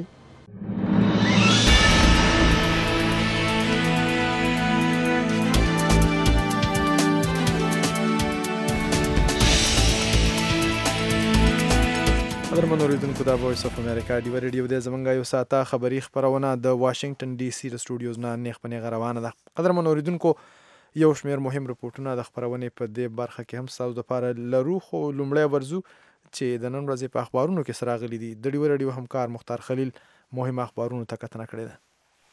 قدرمن اوریدونکو د وایس اف امریکا ډیو ریډیو د زمونږ یو ساعته خبری خبرونه د واشنگټن ډي سي د سټوډیوز نه نیغ په نیغه روانه ده. قدرمن اوریدونکو یو شمېر مهم رپورټونه د خپرونې په دې برخه کې هم ستاسو دپاره لرو، خو لومړی ورځو چې د نن ورځې په اخبارونو کې څه راغلي دي. د ډیوه راډیو همکار مختار خلیل مهم اخبارونو ته کتنه کړې ده.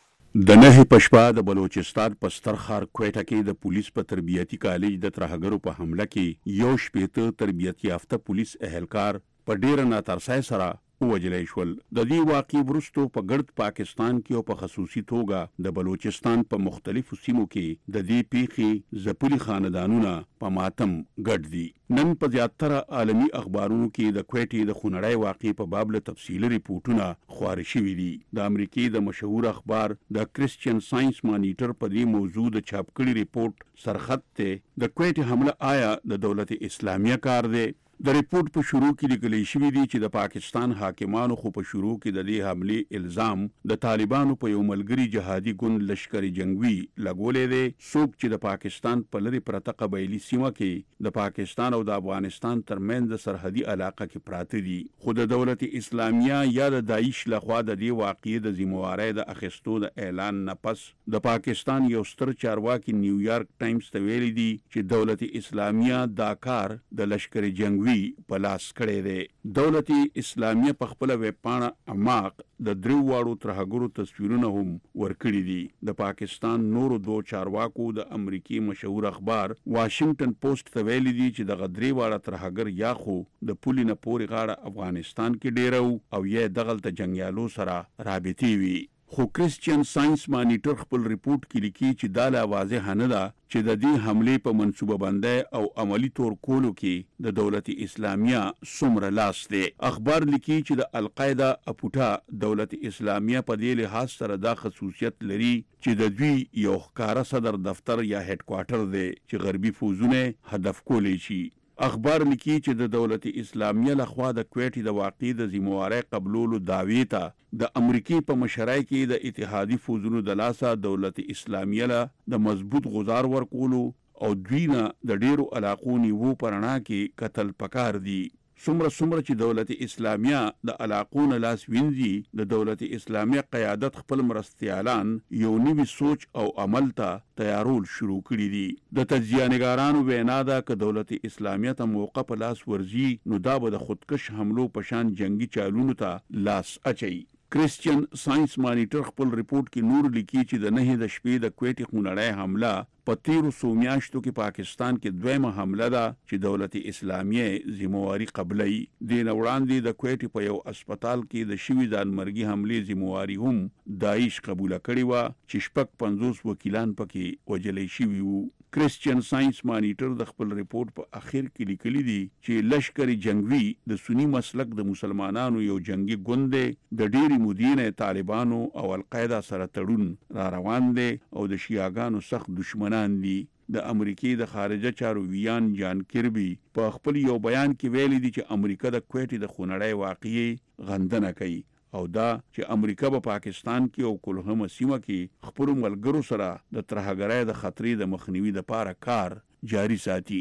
د نهې په شپه د بلوچستان په ستر ښار کویټه کې د پولیس په تربیتي کالج د ترهګرو په حمله کې 1 تربیت یافته پولیس اهلکار په ډیره ناترسۍ سره ووجلی شول. د دې واقعې وروستو په ګرد پاکستان کې او په خصوصي توګه د بلوچستان په مختلفو سیمو کې د دې پیښې ځپلي خاندانونه په ماتم ګډ دي. نن په زیاتره عالمي اخبارونو کې د کویټې د خونړۍ واقعې په باب له تفصیلي ریپورټونه خواري شوي دي. د امریکې د مشهور اخبار د کرسچین ساينس مانیټر په دې موضوع د چاپ کړي ریپورټ سرخط ته د کویټې حمله آیا د دولت اسلامیه کار دی؟ د ریپورټ په شروع کې لیکل شوي دي چې د پاکستان حاکمانو خو په شروع کې د دې حملې الزام د طالبانو په یو ملګري جهادي ګوند لشکر جنگوي لګولې دی، څوک چې د پاکستان په لرې پرته قبایلي سیمه کې د پاکستان او د افغانستان ترمنځ د سرحدي علاقه کې پراته دي. خو د دولت اسلامیه یا د داعش لخوا د دې واقعې د ذمہوارۍ د اخیستو د اعلان نه پس د پاکستان یو ستر چارواکي نیویارک ټایمز ته ویلي دي چې دولت اسلامیه دا کار د لشکر جنگوي په لاس کړی دی. دولت اسلامیه په خپل ویب پاڼه اماق د درو واړو ترهګرو تصویرونه هم ورکړي دي. د پاکستان نورو دو چارواکو د امریکای مشهور اخبار واشنگټن پوسټ ته ویلي دي چې د غدري واړه ترهګر یا خو د پولي نه پوري غاړه افغانستان کې ډیرو او یې دغلت جنگیالو سره رابطې وي. خو کرسچین ساينس مانیټر خپل ریپورت کې لیکي چې دا لا واضح نه ده چې د دې حملې په منصوبه بندۍ او عملی تور کولو کې د دولت اسلامیه څومره لاس دی. اخبار لیکي چې د القاعده اپوټا دولت اسلامیه په دې لحاظ سره دا خصوصیت لري چې د دوی یو ښکاره صدر دفتر یا هډ کوارټر دی چې غربي فوزونه هدف کولی شي. اخبار لیکي چې د دولت اسلامیه لخوا د کویټې د واقعې د ذمہوارۍ قبولولو دعوې ته د امریکای په مشرۍ کې د اتحادي فوزونو د لاسه دولت اسلامیه له د مضبوط غزار ورکولو او دوی نه د ډیرو علاقو نیوو پرنا کې قتل پکار دي. څومره چې دولت اسلامیه د علاقو نه لاس وینځي د دولت اسلامیه قیادت خپل مرستیالان یو نوي سوچ او عمل ته تیارول شروع کړي دي. د تجزیه نگارانو وینا ده که دولت اسلامیه ته موقع په لاس ورځي نو دا به د خودکش حملو په شان جنگي چالونو ته لاس اچي. کرسچین ساينس مانیټر خپل ریپورت کې نور لیکي چې د نهې د شپې د کویټې خونړۍ حمله په 13 میاشتو کې پاکستان کې دویمه حمله ده چې دولت اسلامیه ذمہواري قبلي. د وړاندې د کویټې په یو هسپتال کې د شوي ځانمرګي حملې ذمہواري هم داعش قبول کړې و چې 50 وکیلان پکې وجلې شوي وو. کرسچین ساينس مانیټر د خپل ریپورت په اخر کې لیکلي دي چې لشکر جنگوي د سنی مسلک د مسلمانانو یو جنگي ګوند دی، د ډېری مودینه طالبانو او القاعده سره تړون را روان دی او د شیعاګانو سخت دشمنان دي. د امریکای د خارجه چارو ویان جان کربي په خپل یو بیان کې ویلي دي چې امریکا د کویټې د خونړۍ واقعې غندنه کوي او دا چې امریکا په پاکستان کې او کلهم سیمه کې خپل ملګرو سره د ترهګرۍ د خطرې د مخنیوي لپاره کار جاری ساتي.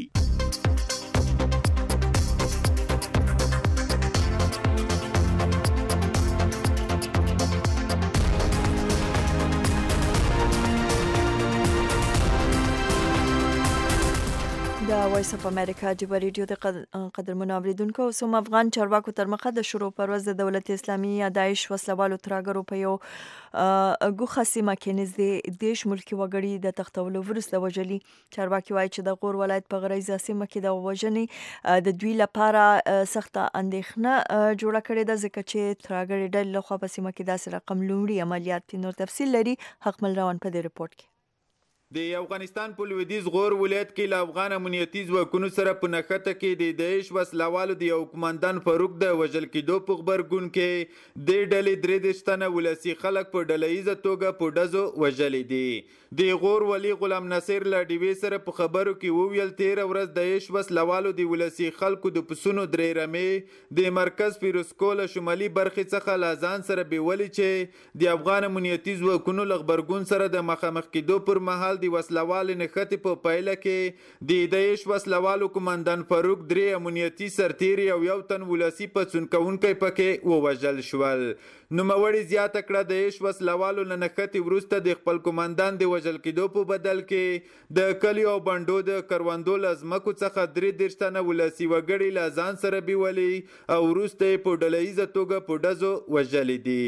د وایس اف امریکا ډیوه راډیو د قدرمنو اوریدونکو سم افغان چارواکو تر مخه د شروع پرواز د دولت اسلامي یا داعش وسلوالو ترهګرو په یو ګوښه سیمه کې نږدې 10 ملکي وګړي د تختولو وروسته وژلي. چارواکي وایي چې د غور ولایت په غریزه سیمه کې د وژنې د دوی لپاره سخته اندېښنه جوړه کړې ده ځکه چې ترهګرې ډلې لخوا په سیمه کې داسې رقم لومړي عملیات دي. نور تفصیل لري حقمل روان په دې رپورت کې. د افغانستان په لویدیځ غور ولایت کې له افغان امنیتي ځواکونو سره په نښته کې د داعش وسلوالو د یو قومندان فاروق د وژل کېدو په خبرګون کې د ډلې 33 تنه ولسي خلک په ډلهییزه توګه په ډزو وژلي دي. د غور ولی غلام نصیر له ډیوې سره په خبرو کې وویل 13 ورځ د داعش وسلوالو د ولسي خلکو د پسونو درې رمې د مرکز فیروزکوه شمالي برخې څخه لازان سره بیولي چې د افغان امنیتي ځواکونو له خبرګون سره د مخامخ کېدو پر مهال د وسلوالې نښتې په پایله کې د داعش وسلوالو کمانډان فاروق 3 امنیتي سرتیري او یو تن ولسی پاڅون کوونکی پکې ووژل شول. نوموړي زیاته کړه د داعش وسلوالو له نښتې وروسته د خپل کمانډان د وژل کېدو په بدل کې د کلیو او بنډو د کروندو له ځمکو څخه 33 تنه ولسي وګړي له ځان سره بیولي او وروسته یې په ډله ییزه توګه په ډزو وژلي دي.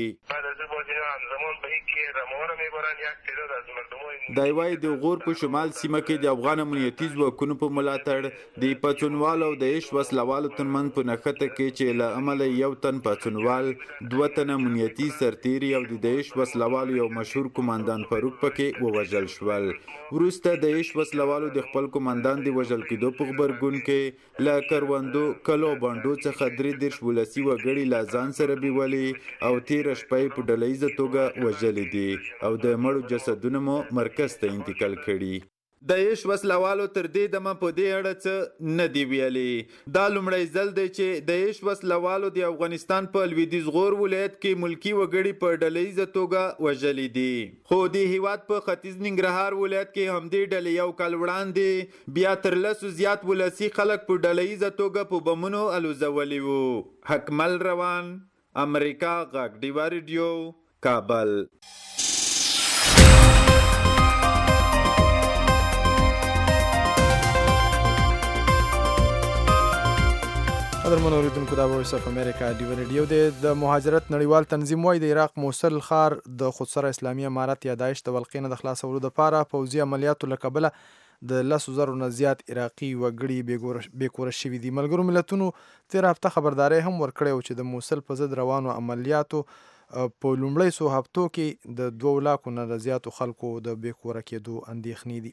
دی وايي د غور په شمال سیمه کې د افغان امنیتي ځواکونو په ملاتړ د پاڅونوالو او د داعش وسلوالو ترمنځ په نښته کې چې له امله یو تن پاڅونوال 2 تنه امنیتي سرتیري او د داعش وسلوالو یو مشهور کمانډان فاروق پکې ووژل شول. وروسته د داعش وسلوالو د خپل کمانډان د وژل کېدو په غبرګون کې له کروندو کلو بنډو څخه 33 ولسي وګړي له ځان سره بیولي او 13 شپې په ډله ییزه توګه وژلي دي او د مړو جسدونه مو مرکز ته انتقال کړي. د داعش وسلوالو تر دې دمه په دې اړه څه نه دی ویلي. دا لومړی ځل دی چې د داعش وسلوالو د افغانستان په لویدیځ غور ولایت کې ملکی وګړي په ډله ییزه توګه وژلي دي. خو د هیواد په ختیځ ننګرهار ولایت کې همدې ډلې یو کال وړاندې بیا تر 10 زیات ولسي خلک په ډله ییزه توګه په بمونو الوزولي وو. حکمل روان، امریکا غږ ډیوا ریډیو، کابل. قدرمن اوریدونکو دا وایس اف امریکا ډیوا ریډیو د مهاجرت نړیوال تنظیم وايي د عراق موصل ښار د خودسره اسلامي امارت یا داعش د ولقې نه د خلاصولو لپاره پوځي عملیاتو له کبله د 10,000 نه زیات عراقي وګړي بېکوره شوي دي. ملګرو ملتونو تېره هفته خبرداری هم ورکړی و چې د موصل په ضد روانو عملیاتو په لومړۍ څو هفتو کې د 2 لاکو نه زیاتو خلکو د بېکوره کېدو اندېښنې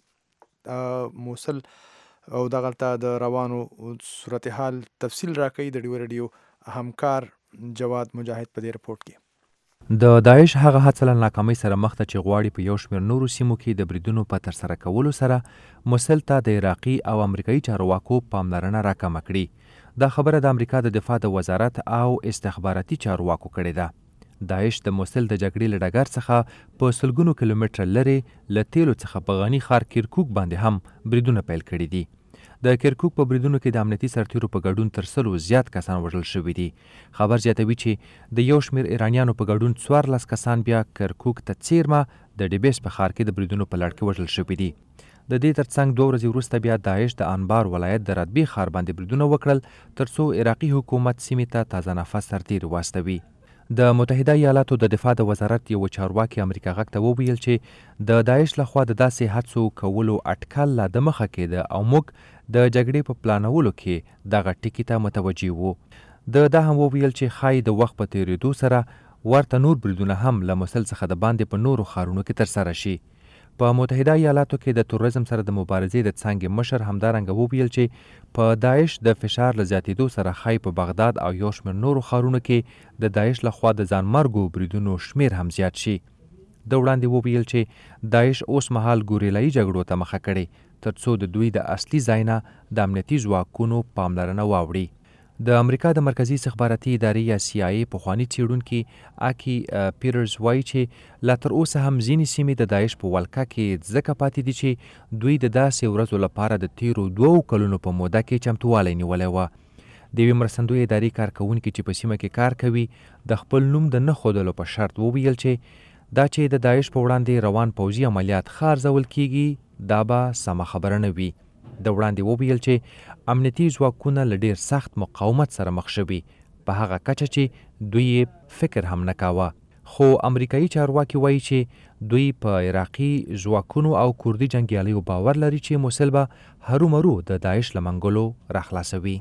دي. موصل او دغلته د روانو صورتحال تفصیل راکوي د ډیوا ریډیو همکار جواد مجاهد په دې رپورټ کې. د داعش هغه هڅه له ناکامۍ سره مخ ته چې غواړي په یو شمېر نورو سیمو کې د بریدونو په ترسره کولو سره موصل ته د عراقي او امریکایي چارواکو پاملرنه راکمه کړي. دا خبره د امریکا د دفاع د وزارت او استخباراتي چارواکو کړې ده. داعش د موصل د جګړې له ډګر څخه په سلګونو کیلومتره لرې له تیلو څخه په غني ښار کرکوک باندې هم بریدونه پیل کړي دي. د کرکوک په بریدونو کې د امنیتي سرتیرو په ګډون تر 100 زیات کسان وژل شوي دي. خبر زیاتوي چې د یو شمېر ایرانیانو په ګډون 14 کسان بیا کرکوک ته څیرمه د ډیبیس په ښار کې د بریدونو په لړ کې وژل شوي دي. د دې ترڅنګ 2 ورځې وروسته بیا داعش د انبار ولایت د رتبې ښار باندې بریدونه وکړل ترڅو عراقي حکومت سیمې ته تازه نفس سرتیري واستوي. د متحده ایالاتو د دفاع د وزارت یو چارواکي امریکا غږ ته وویل چې د داعش لخوا د داسې هڅو کولو اټکل لا د مخه کېده او موږ د جګړې په پلانولو کې دغه ټکي ته متوجه وو. دا هم وویل چې ښایي د وخت په تېرېدو سره ورته نور بریدونه هم له موصل څخه د باندې په نورو ښارونو کې ترسره شي. په متحده ایالاتو کې د تروریزم سره د مبارزې د څانګې مشر همدارنګه وویل چې په داعش د فشار له زیاتېدو سره ښایي په بغداد او یو شمېر نورو ښارونو کې د داعش لخوا د ځانمرګو بریدونو شمېر هم زیات شي. د وړاندې وویل چې داعش اوس مهال ګوریلایي جګړو ته مخه کړې ترڅو د دوی د اصلي ځای نه د امنیتي ځواکونو پاملرنه واوړي. د امریکا د مرکزي استخباراتي ادارې یا CIA پخواني څېړونکي آکي پیټرز وایي چې لا تر اوسه هم ځینې سیمې د داعش په ولکه کې ځکه پاتې دي چې دوی د داسې ورځو لپاره د تیرو 2 کلونو په موده کې چمتووالی نیولی وه. د یوې مرستندویې ادارې کارکوونکي چې په سیمه کې کار کوي د خپل نوم د نه ښودلو په شرط وویل چې دا چې د داعش په وړاندې روان پوځي عملیات ښه ارزول کیږي دا به سمه خبره نه وي. د وړاندې وویل چې امنیتي ځواکونه له ډېر سخت مقاومت سره مخ شوي په هغه کچه چې دوی فکر هم نه کاوه. خو امریکایي چارواکي وایي چې دوی په عراقي ځواکونو او کردي جنګیالیو باور لري چې موصل به هرومرو د داعش له منګولو راخلاصوي.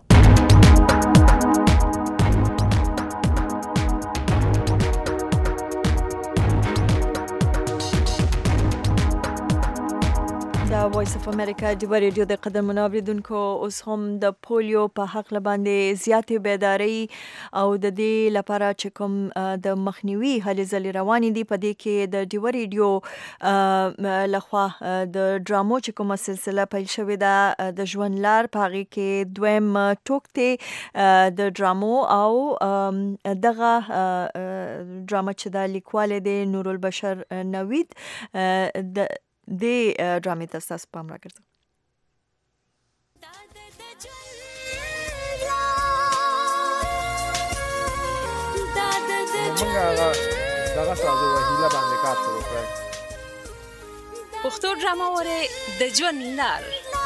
وایس اف امریکا ډیوا ریډیو د قدرمنو اوریدونکو اوس هم د پولیو په حق باندې زیاتې بیداری او د دې لپاره چې کوم د مخنیوي هلې ځلې روانې دي په دې کې د ډیوا ریډیو لخوا د ډرامو چې کومه سلسله پیل شوې ده د ژوند لار په هغې کې دویم ټوک دی د ډرامو او دغه ډرامه چې د لیکوال دی نورالبشر نوید د ډرامې ته ستاسو پام راګرځوم. دغه سازو وهیله باندې کار شروع کړی. پښتو ډرامه وره د ژوند لار.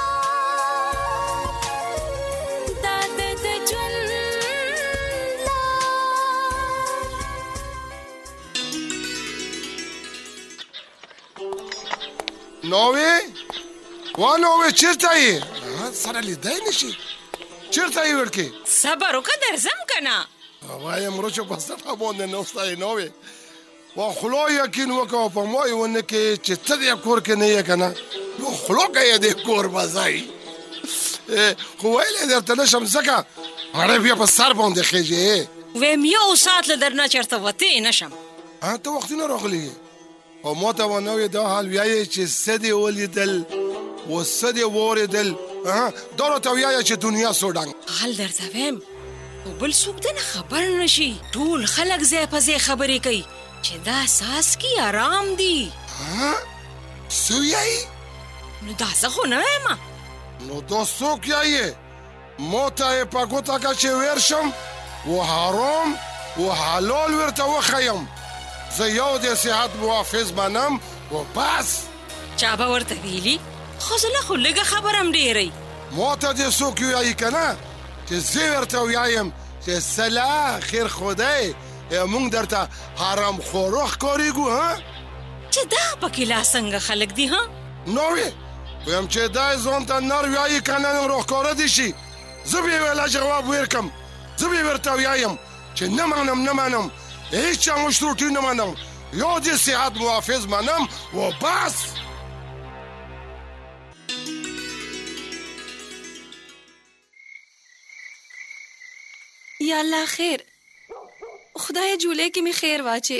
نوې چیرته یې سره لیدای نشي چیرته یې ورکې صبر وکړه درځم کنه وایم روچو پسته باندې نو ستای نوې وا خلو یقین وکاو په موي ونه کې چې څه دې کور کې نه یې کنه نو خلو کې دې کور بازای خو ویلې درته نشم زکه اړه بیا په سر باندې خېږي ویم یو ساعت له درنه چرته وته نشم ته وخت نه راغلی او موته ونه دا حال ویای چې سدي ولیدل وسدي وریدل دورو ته ویای چې دنیا سوډنګ حال درته ویم بل څوک دنه خبر نشي ټول خلک زې په زې خبرې کوي چې دا ساس کی آرام دی سویای نو دا څه خو نه ما نو دا څوک یې موته په ګوتا کا چې ورشم و حرام و حلال ورته وخیم زه یو د صحت محافظ منم و بس چا به ورته ویلي خو زه خو لږه خبرم ډېری موته دې څوک ویایي که نه چې زه ورته ویایم چې سلا خیر خدای مونږ درته حرام خورو ښکارېږو چې دا پکې لا څنګه خلک دي نو وی ویم چې دا ځان ته نر ویایي که نه نن راښکاره دي شي زه به یې ویله جواب ورکم زه به یې ورته ویایم چې نه منم هیچ چا مشروطي نه منم یو د صحت محافظ منم و بس یا الله خیر خدای جوله کې می خیر واچي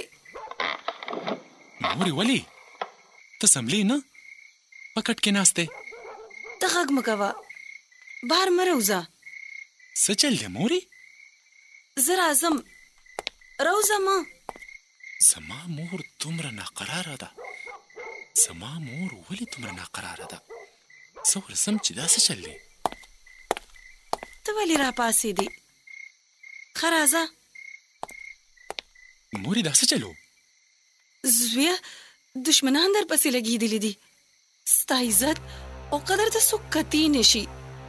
موري ولی ته سملی نه پکټ کې ناشته ته غږ مکوا بار مروزه څه چل دی موري زرا اعظم روزه ما زما مور دومره ناقراره ده زما مور ولی دومره ناقراره ده څه ورسم چې دا څه چل دی ته ولی را پاسې دی خرازه موري دا څه چلو زویه دشمنان در پسې لګېدلي دي ستا عزت او قدر ته څوک کتی نشي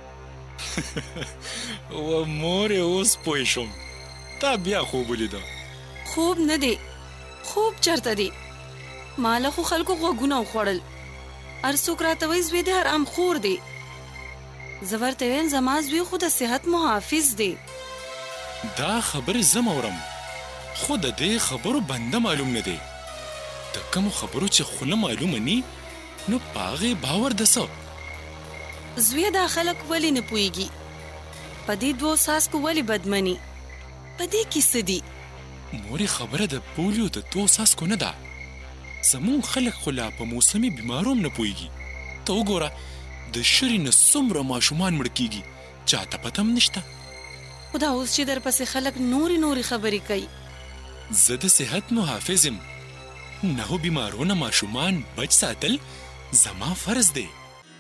و مورې اوس پوه شوم تا بیا خوب ولیده خوب نه دی خوب چرته دی ماله خو خلکو غوږونه وخوړل هر څوک راته وایي زوی د حرام خور دی زه ورته ویم زما زوی خو د صحت محافظ دی دا خبرې زه اورم خو د دې خبرو بنده معلوم نه دی د کومو خبرو چې خوله معلومه نی نو په هغې باور د څه زویه دا خلک ولې نه پوهېږي په دې دوو څاڅکو ولې بدمني په دې کې څه دي مورې خبره د پولیو د دوو څاڅکو نه ده زمونږ خلک خو لا په موسمي بیمارو هم نه پوهېږي ته وګوره د شري نه څومره ماشومان مړه کېږي چاته پته هم نشته خو دا اوس چې در پسې خلک نورې خبرې کوي زه د صحت محافظ یم نهو بیمارونه ماشومان بچ ساتل زما فرض دی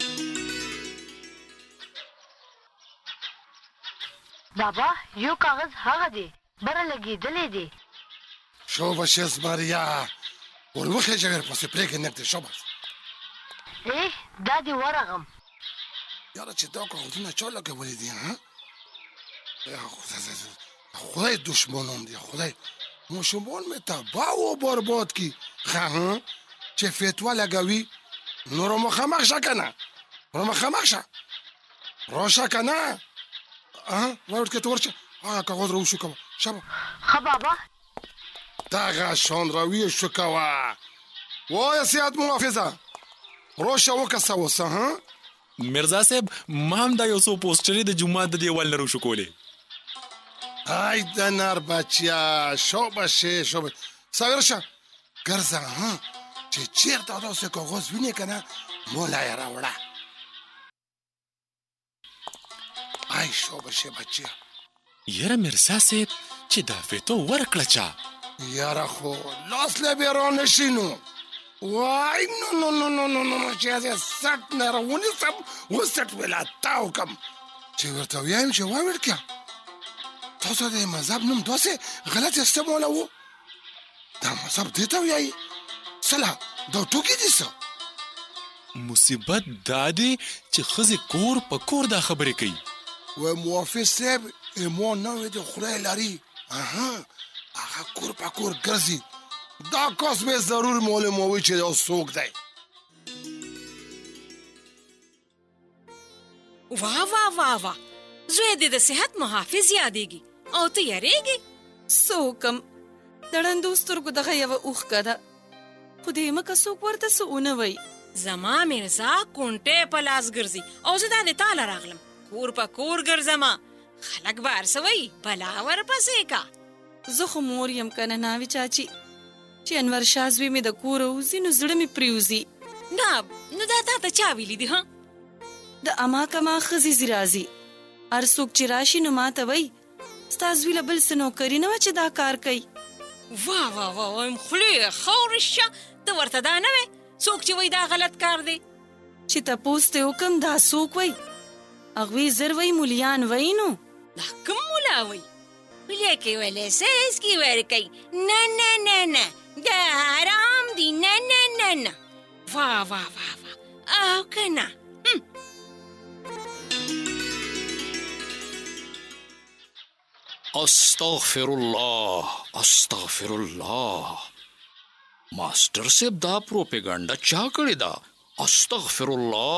بابا یو کاغذ هغه دی بره لګېدلی دی شوبه شیز ماریا ورمخې جګر پسې پرېږې نږدې شوبه دا دې ورغم یاره چې دا کاغذونه چا لګولي دي خدای دشمنان دی خدای ماشومان مې تباه و برباد کی چې فتوا لګوي نو را مخامخ شه که نه راشه که نه راوړ کې ته ورشه هغه کاغذ را وشو کوه شبه ښه بابا دغه شان را ویشو کوه وایه صحت محافظه راشه وکسه اوسه مرزا صاحب ما هم دا یو څو پوسټرې د جومات د دیوال نه روشو کولې ای د نر بچیا شوبه سویر شه ګرځه چې چیرته داسې کاغذ وینې که نه مولا یې راوړه ای شوبه بچیا یاره مرزا صاحب چې دا فتوا ورکړه چا یاره خو لاس له بې را نشي نو وای نو نو نو نو نو نو چې زه سټ نه راونیسم وسټ ولا تاو کم چې ورته وایم چې وای ورکه تاسو د مذهب نوم داسې غلط استعمال وو دا مذهب دې ته وایي سلا دا ټوکی دي څه مصیبت دا دی چې ښځې کور په کور دا خبرې کوي و موافظ صاحب ایمان نوې د خدای لري هغه کور په کور ګرځي دا کس به ضرور معلوموي چې دا څوک دی واه واه واه واه زوی دې د صحت محافظ یادېږي او ته یریږي څوکم د ړندو سترګو دغه یوه اوښکه ده خو دې مکه څوک ورته څه ونه وایي زما مرزا کونټې په لاس ګرځي او زه دانې تاله راغلم کور په کور ګرځمه خلک به هر څه وایي بلا ورپسې کا زه خو مور یم که نه ناوې چاچي چې انور شاه زوی مې د کوره وځي نو زړه مې پرېوځي نه نو دا تا ته چا ویلي دي د اما کما ښځې ځي راځي هر څوک چې راشي نو ما ته وایي ستا زوی له بل څه نوکري نه وه چې دا کار کوي واه واه واه وایم خولې خاورې شه ته ورته دا نه وې څوک چې وایي دا غلط کار دی چې تپوس ته وکم دا څوک وایي هغوی زر وایي مولیان وایي نو دا کوم مولا وایي ولیکې ویلی سیس کې ورکوي نه نه نه نه دا حرام دی نه نه نه نه واه واه واه واه او که نه استغفر الله استغفر الله ماستر صاحب دا پروپیګاندا چا کړی دا استغفر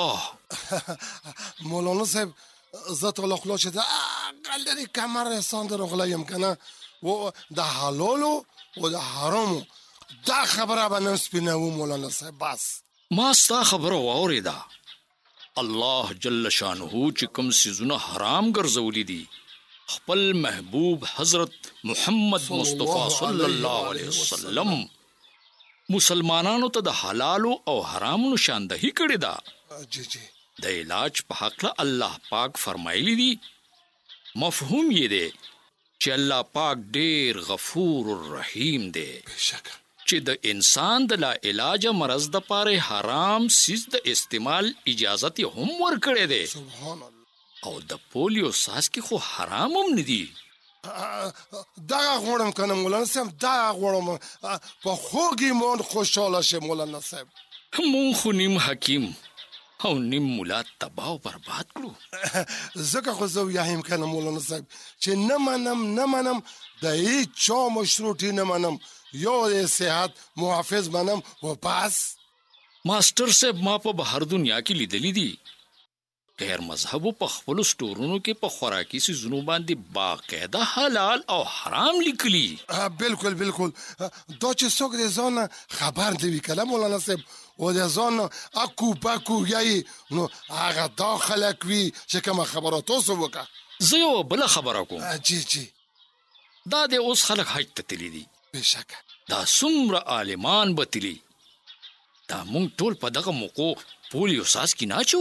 الله مولانا صاحب زه ته له خولو چې دا غلري کمر احسان در غلایم کنه و د حلالو و د حرامو دا خبره به نن سپینوو مولانا صاحب بس ما ستا خبره واورېده الله جل شانه چې کوم څیزونه حرام ګرځولي دي خپل محبوب حضرت محمد مصطفی صلی الله علیه وسلم مسلمانانو ته د حلالو او حرامو نشاندهی کړې ده جی جی د علاج په حق الله پاک فرمایلی دي مفهوم یې دی چې الله پاک ډیر غفور الرحیم دی بشک چې د انسان د لا علاج مرض د پاره حرام سیز د استعمال اجازت هم ورکړې ده سبحان الله او د پولیو ساس کې خو حرام هم نه دي دا غوړم کنه مولانا صاحب دا غوړم په خوږی مون خوشاله شه مولانا صاحب مون خو نیم حکیم او نیم مولا تباہ و برباد کړو زکه خو زه یایم کنه مولانا صاحب چې نه منم د هیڅ چا مشروطی نه منم یو د صحت محافظ منم و پاس ماستر صاحب ما په بهر دنیا کې لیدلی دي غیر مذهبو په خپل سټورونو کې په خوراکي سيزونو باندې باقاعده حلال او حرام لیکلي بالکل بالکل دا چې څوک د ځان خبر دی کله مولانا صاحب او د ځان اکو پاکو یای نو هغه داخله کوي چې کوم خبره تاسو وکړه زه یو بل خبره کوم جی جی دا د اوس خلک حج ته تللی دي بشک دا څومره عالمان به تللی دا مونږ ټول په دغه موقع پولیو ساس کی ناچو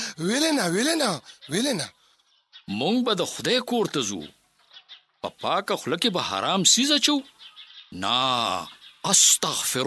ویلینا مونږ به د خدای کور ته ځو په پاکه خوله کې به حرام سیز اچو نا استغفر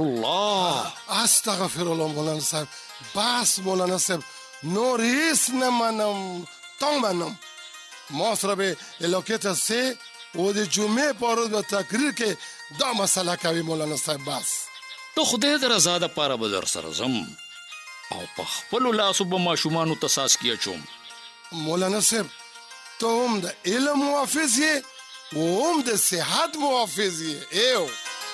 الله مولانا صاحب بس مولانا صاحب نور هیڅ نه منم تنگ منم ما سره به الوکیت سه و د جمعې په ورځ به تقریر کې دا مسله کوي مولانا صاحب بس د خدای د رضا دپاره به در سره ځم او په خپلو لاسو به ماشومانو ته څاڅکي اچوم مولانا صاحب ته هم د علم محافظ یې او هم د صحت محافظ یې ایو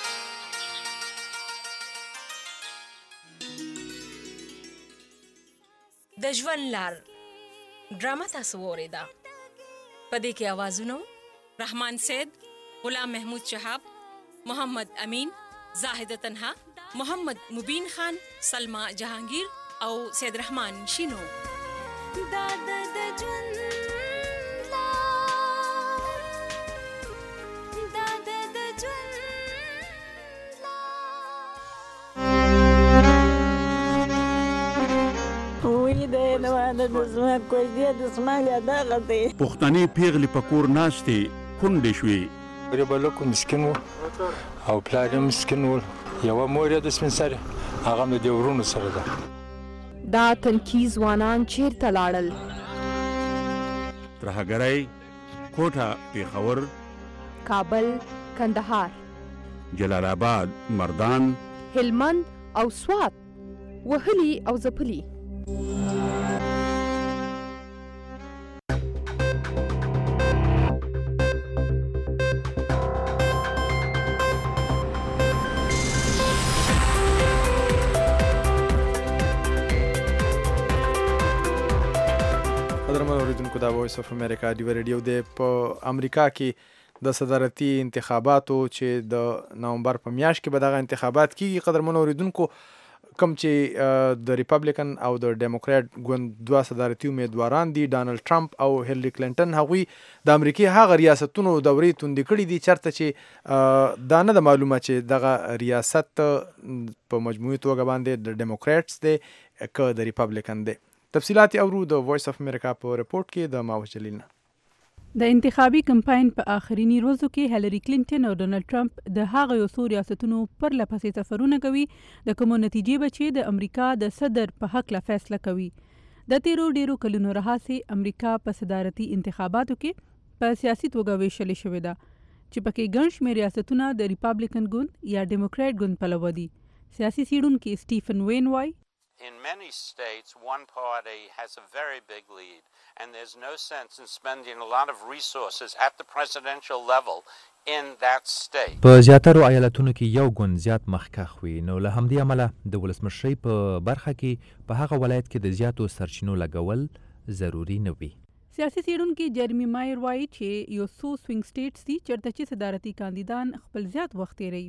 د ژوند لار ډرامه تاسو واورېده په دې کې اوازونه رحمان سید غلام محمود شهاب محمد امین زاهد تنها محمد مبین خان سلما جهانگیر او سید رحمان شینو پښتني پیغلې په کور ناستې کونډې شوې ریبلکو مسکین و او پلار یې مسکین و یوه مور یې د سپین سرې هغه مې د ورونو سره ده. دا تنکي ځوانان چیرته لاړل؟ ترهګرۍ کوټه، پیښور، کابل، کندهار، جلال آباد، مردان، هلمند او سوات وهلي او ځپلي. قدرمن اوریدونکو، دا وایس اف امریکا دی ریډیو دی. په امریکا کې د صدارتي انتخاباتو چې د نومبر په میاشت کې به دغه انتخابات کیږي. قدرمن اوریدونکو، کوم چې د ریپبلیکن او د ډیموکرات ګوند دوه صدارتي امیدواران دي، ډانلډ ټرمپ او هیلری کلینټن، هغوی د امریکای هغه ریاستونو دورې توندې کړي دي چېرته چې دا نه ده معلومه چې دغه ریاست په مجموعي توګه باندې د ډیموکراتس دی که د ریپبلیکن دی. تفصیلات اورو د وایس اف امریکا په رپورټ کې د ماوش جلیل نه. د انتخابي کمپاین په آخرینی ورځو کې هیلری کلینټن او ډونالد ټرمپ د هغه یو څو ریاستونو پرله پسې سفرونه کوي د کومو نتیجې به چې د امریکا د صدر په هکله فیصله کوي. د تیرو ډیرو کلونو راهیسې امریکا په صدارتي انتخاباتو کې په سیاسي توګه ویشلې شوې ده چې پکې ګڼ شمېر ریاستونه د ریپبلیکن ګوند یا ډیموکرات ګوند پلوه دي. سیاسي څېړونکي سټیفن وین وایي In many states, one party has a very big lead, and there's no sense in spending a lot of resources at the presidential level in that state. په زیاترو ایالتونو کې یو ګوند زیات مخکښ وي، نو له همدې امله د ولسمشرۍ په برخه کې په هغه ولایت کې د زیاتو سرچینو لګول ضروري نه وي. سیاسي څېړونکي جرمی مایر وایي چې یو څو سوینګ سټیټس دي چېرته چې صدارتي کاندیدان خپل زیات وخت تېروي.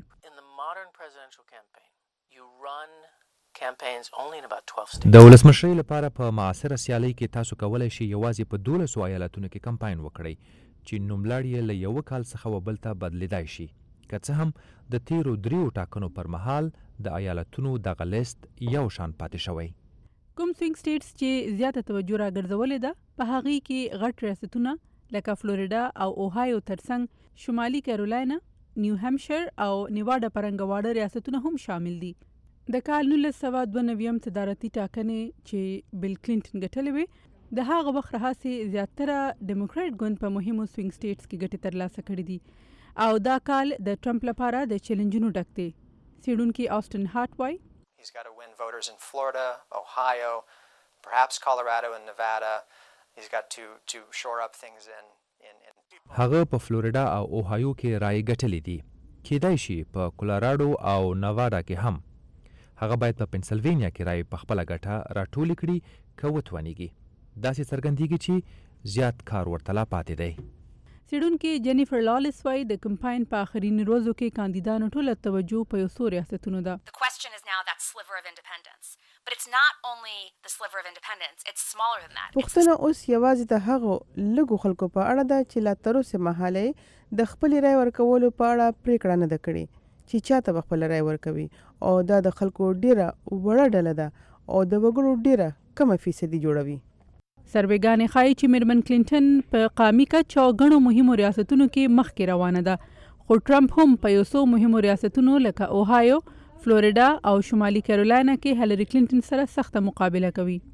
د ولسمشرۍ لپاره په معاصره سیالۍ کې تاسو کولی شئ یوازې په 12 ایالتونو کې کمپاین وکړئ چې نوملړ یې له یوه کال څخه و بل ته بدلیدای شي. که څه هم د تیرو 3 ټاکنو پر مهال د ایالتونو دغه لیست یو شان پاتې شوی. کوم سوینګ سټیټس چې زیاته توجه راګرځولې ده په هغې کې غټ ریاستونه لکه فلوریډا او اوهایو ترڅنګ شمالي کیرولاینه، نیو همشر او نیواډا پرنګواړه ریاستونه هم شامل دي. د کال 1992 صدارتي ټاکنې چې بیل کلینټن ګټلې وې د هغه وخت راهیسې زیاتره ډیموکرات ګوند په مهمو سوینګ سټیټس کې ګټې ترلاسه کړې دي او دا کال د ټرمپ لپاره د چیلنجونو ډک دی. څېړونکي آسټن هارټ وایي He's got to win voters in Florida, Ohio, perhaps Colorado and Nevada. He's got to shore up things in هغه په فلوریډا او اوهایو کې رایې ګټلې دي. کېدای شي په کولراډو او نواډا کې هم. هغه باید په پنسلوینیا کې رایې په خپله ګټه راټولې کړي که وتوانیږي. داسې څرګندېږي چې زیات کار ورته لا پاتې دی. څېړونکي جنیفر لالس وایي د کمپاین په آخرینو ورځو کې کاندیدانو ټوله توجه په یو څو ریاستونو ده. پوښتنه اوس یوازې د هغو لږو خلکو په اړه ده چې لا تر اوسه مهاله د خپلې رای ورکولو په اړه پریکړه نه ده کړې چې چاته به خپل رای ورکوي او دا د خلکو ډیره وړه ډله ده او د وګړو ډیره کمه فیصدي جوړوي. سروېګانې ښایي چې میرمن کلینټن په قامي کچه او ګڼو مهمو ریاستونو کې مخکې روانه ده، خو ټرمپ هم په یو څو مهمو ریاستونو لکه اوهایو، فلوریډا او شمالي کیرولاینه کې هیلری کلینټن سره سخته مقابله کوي.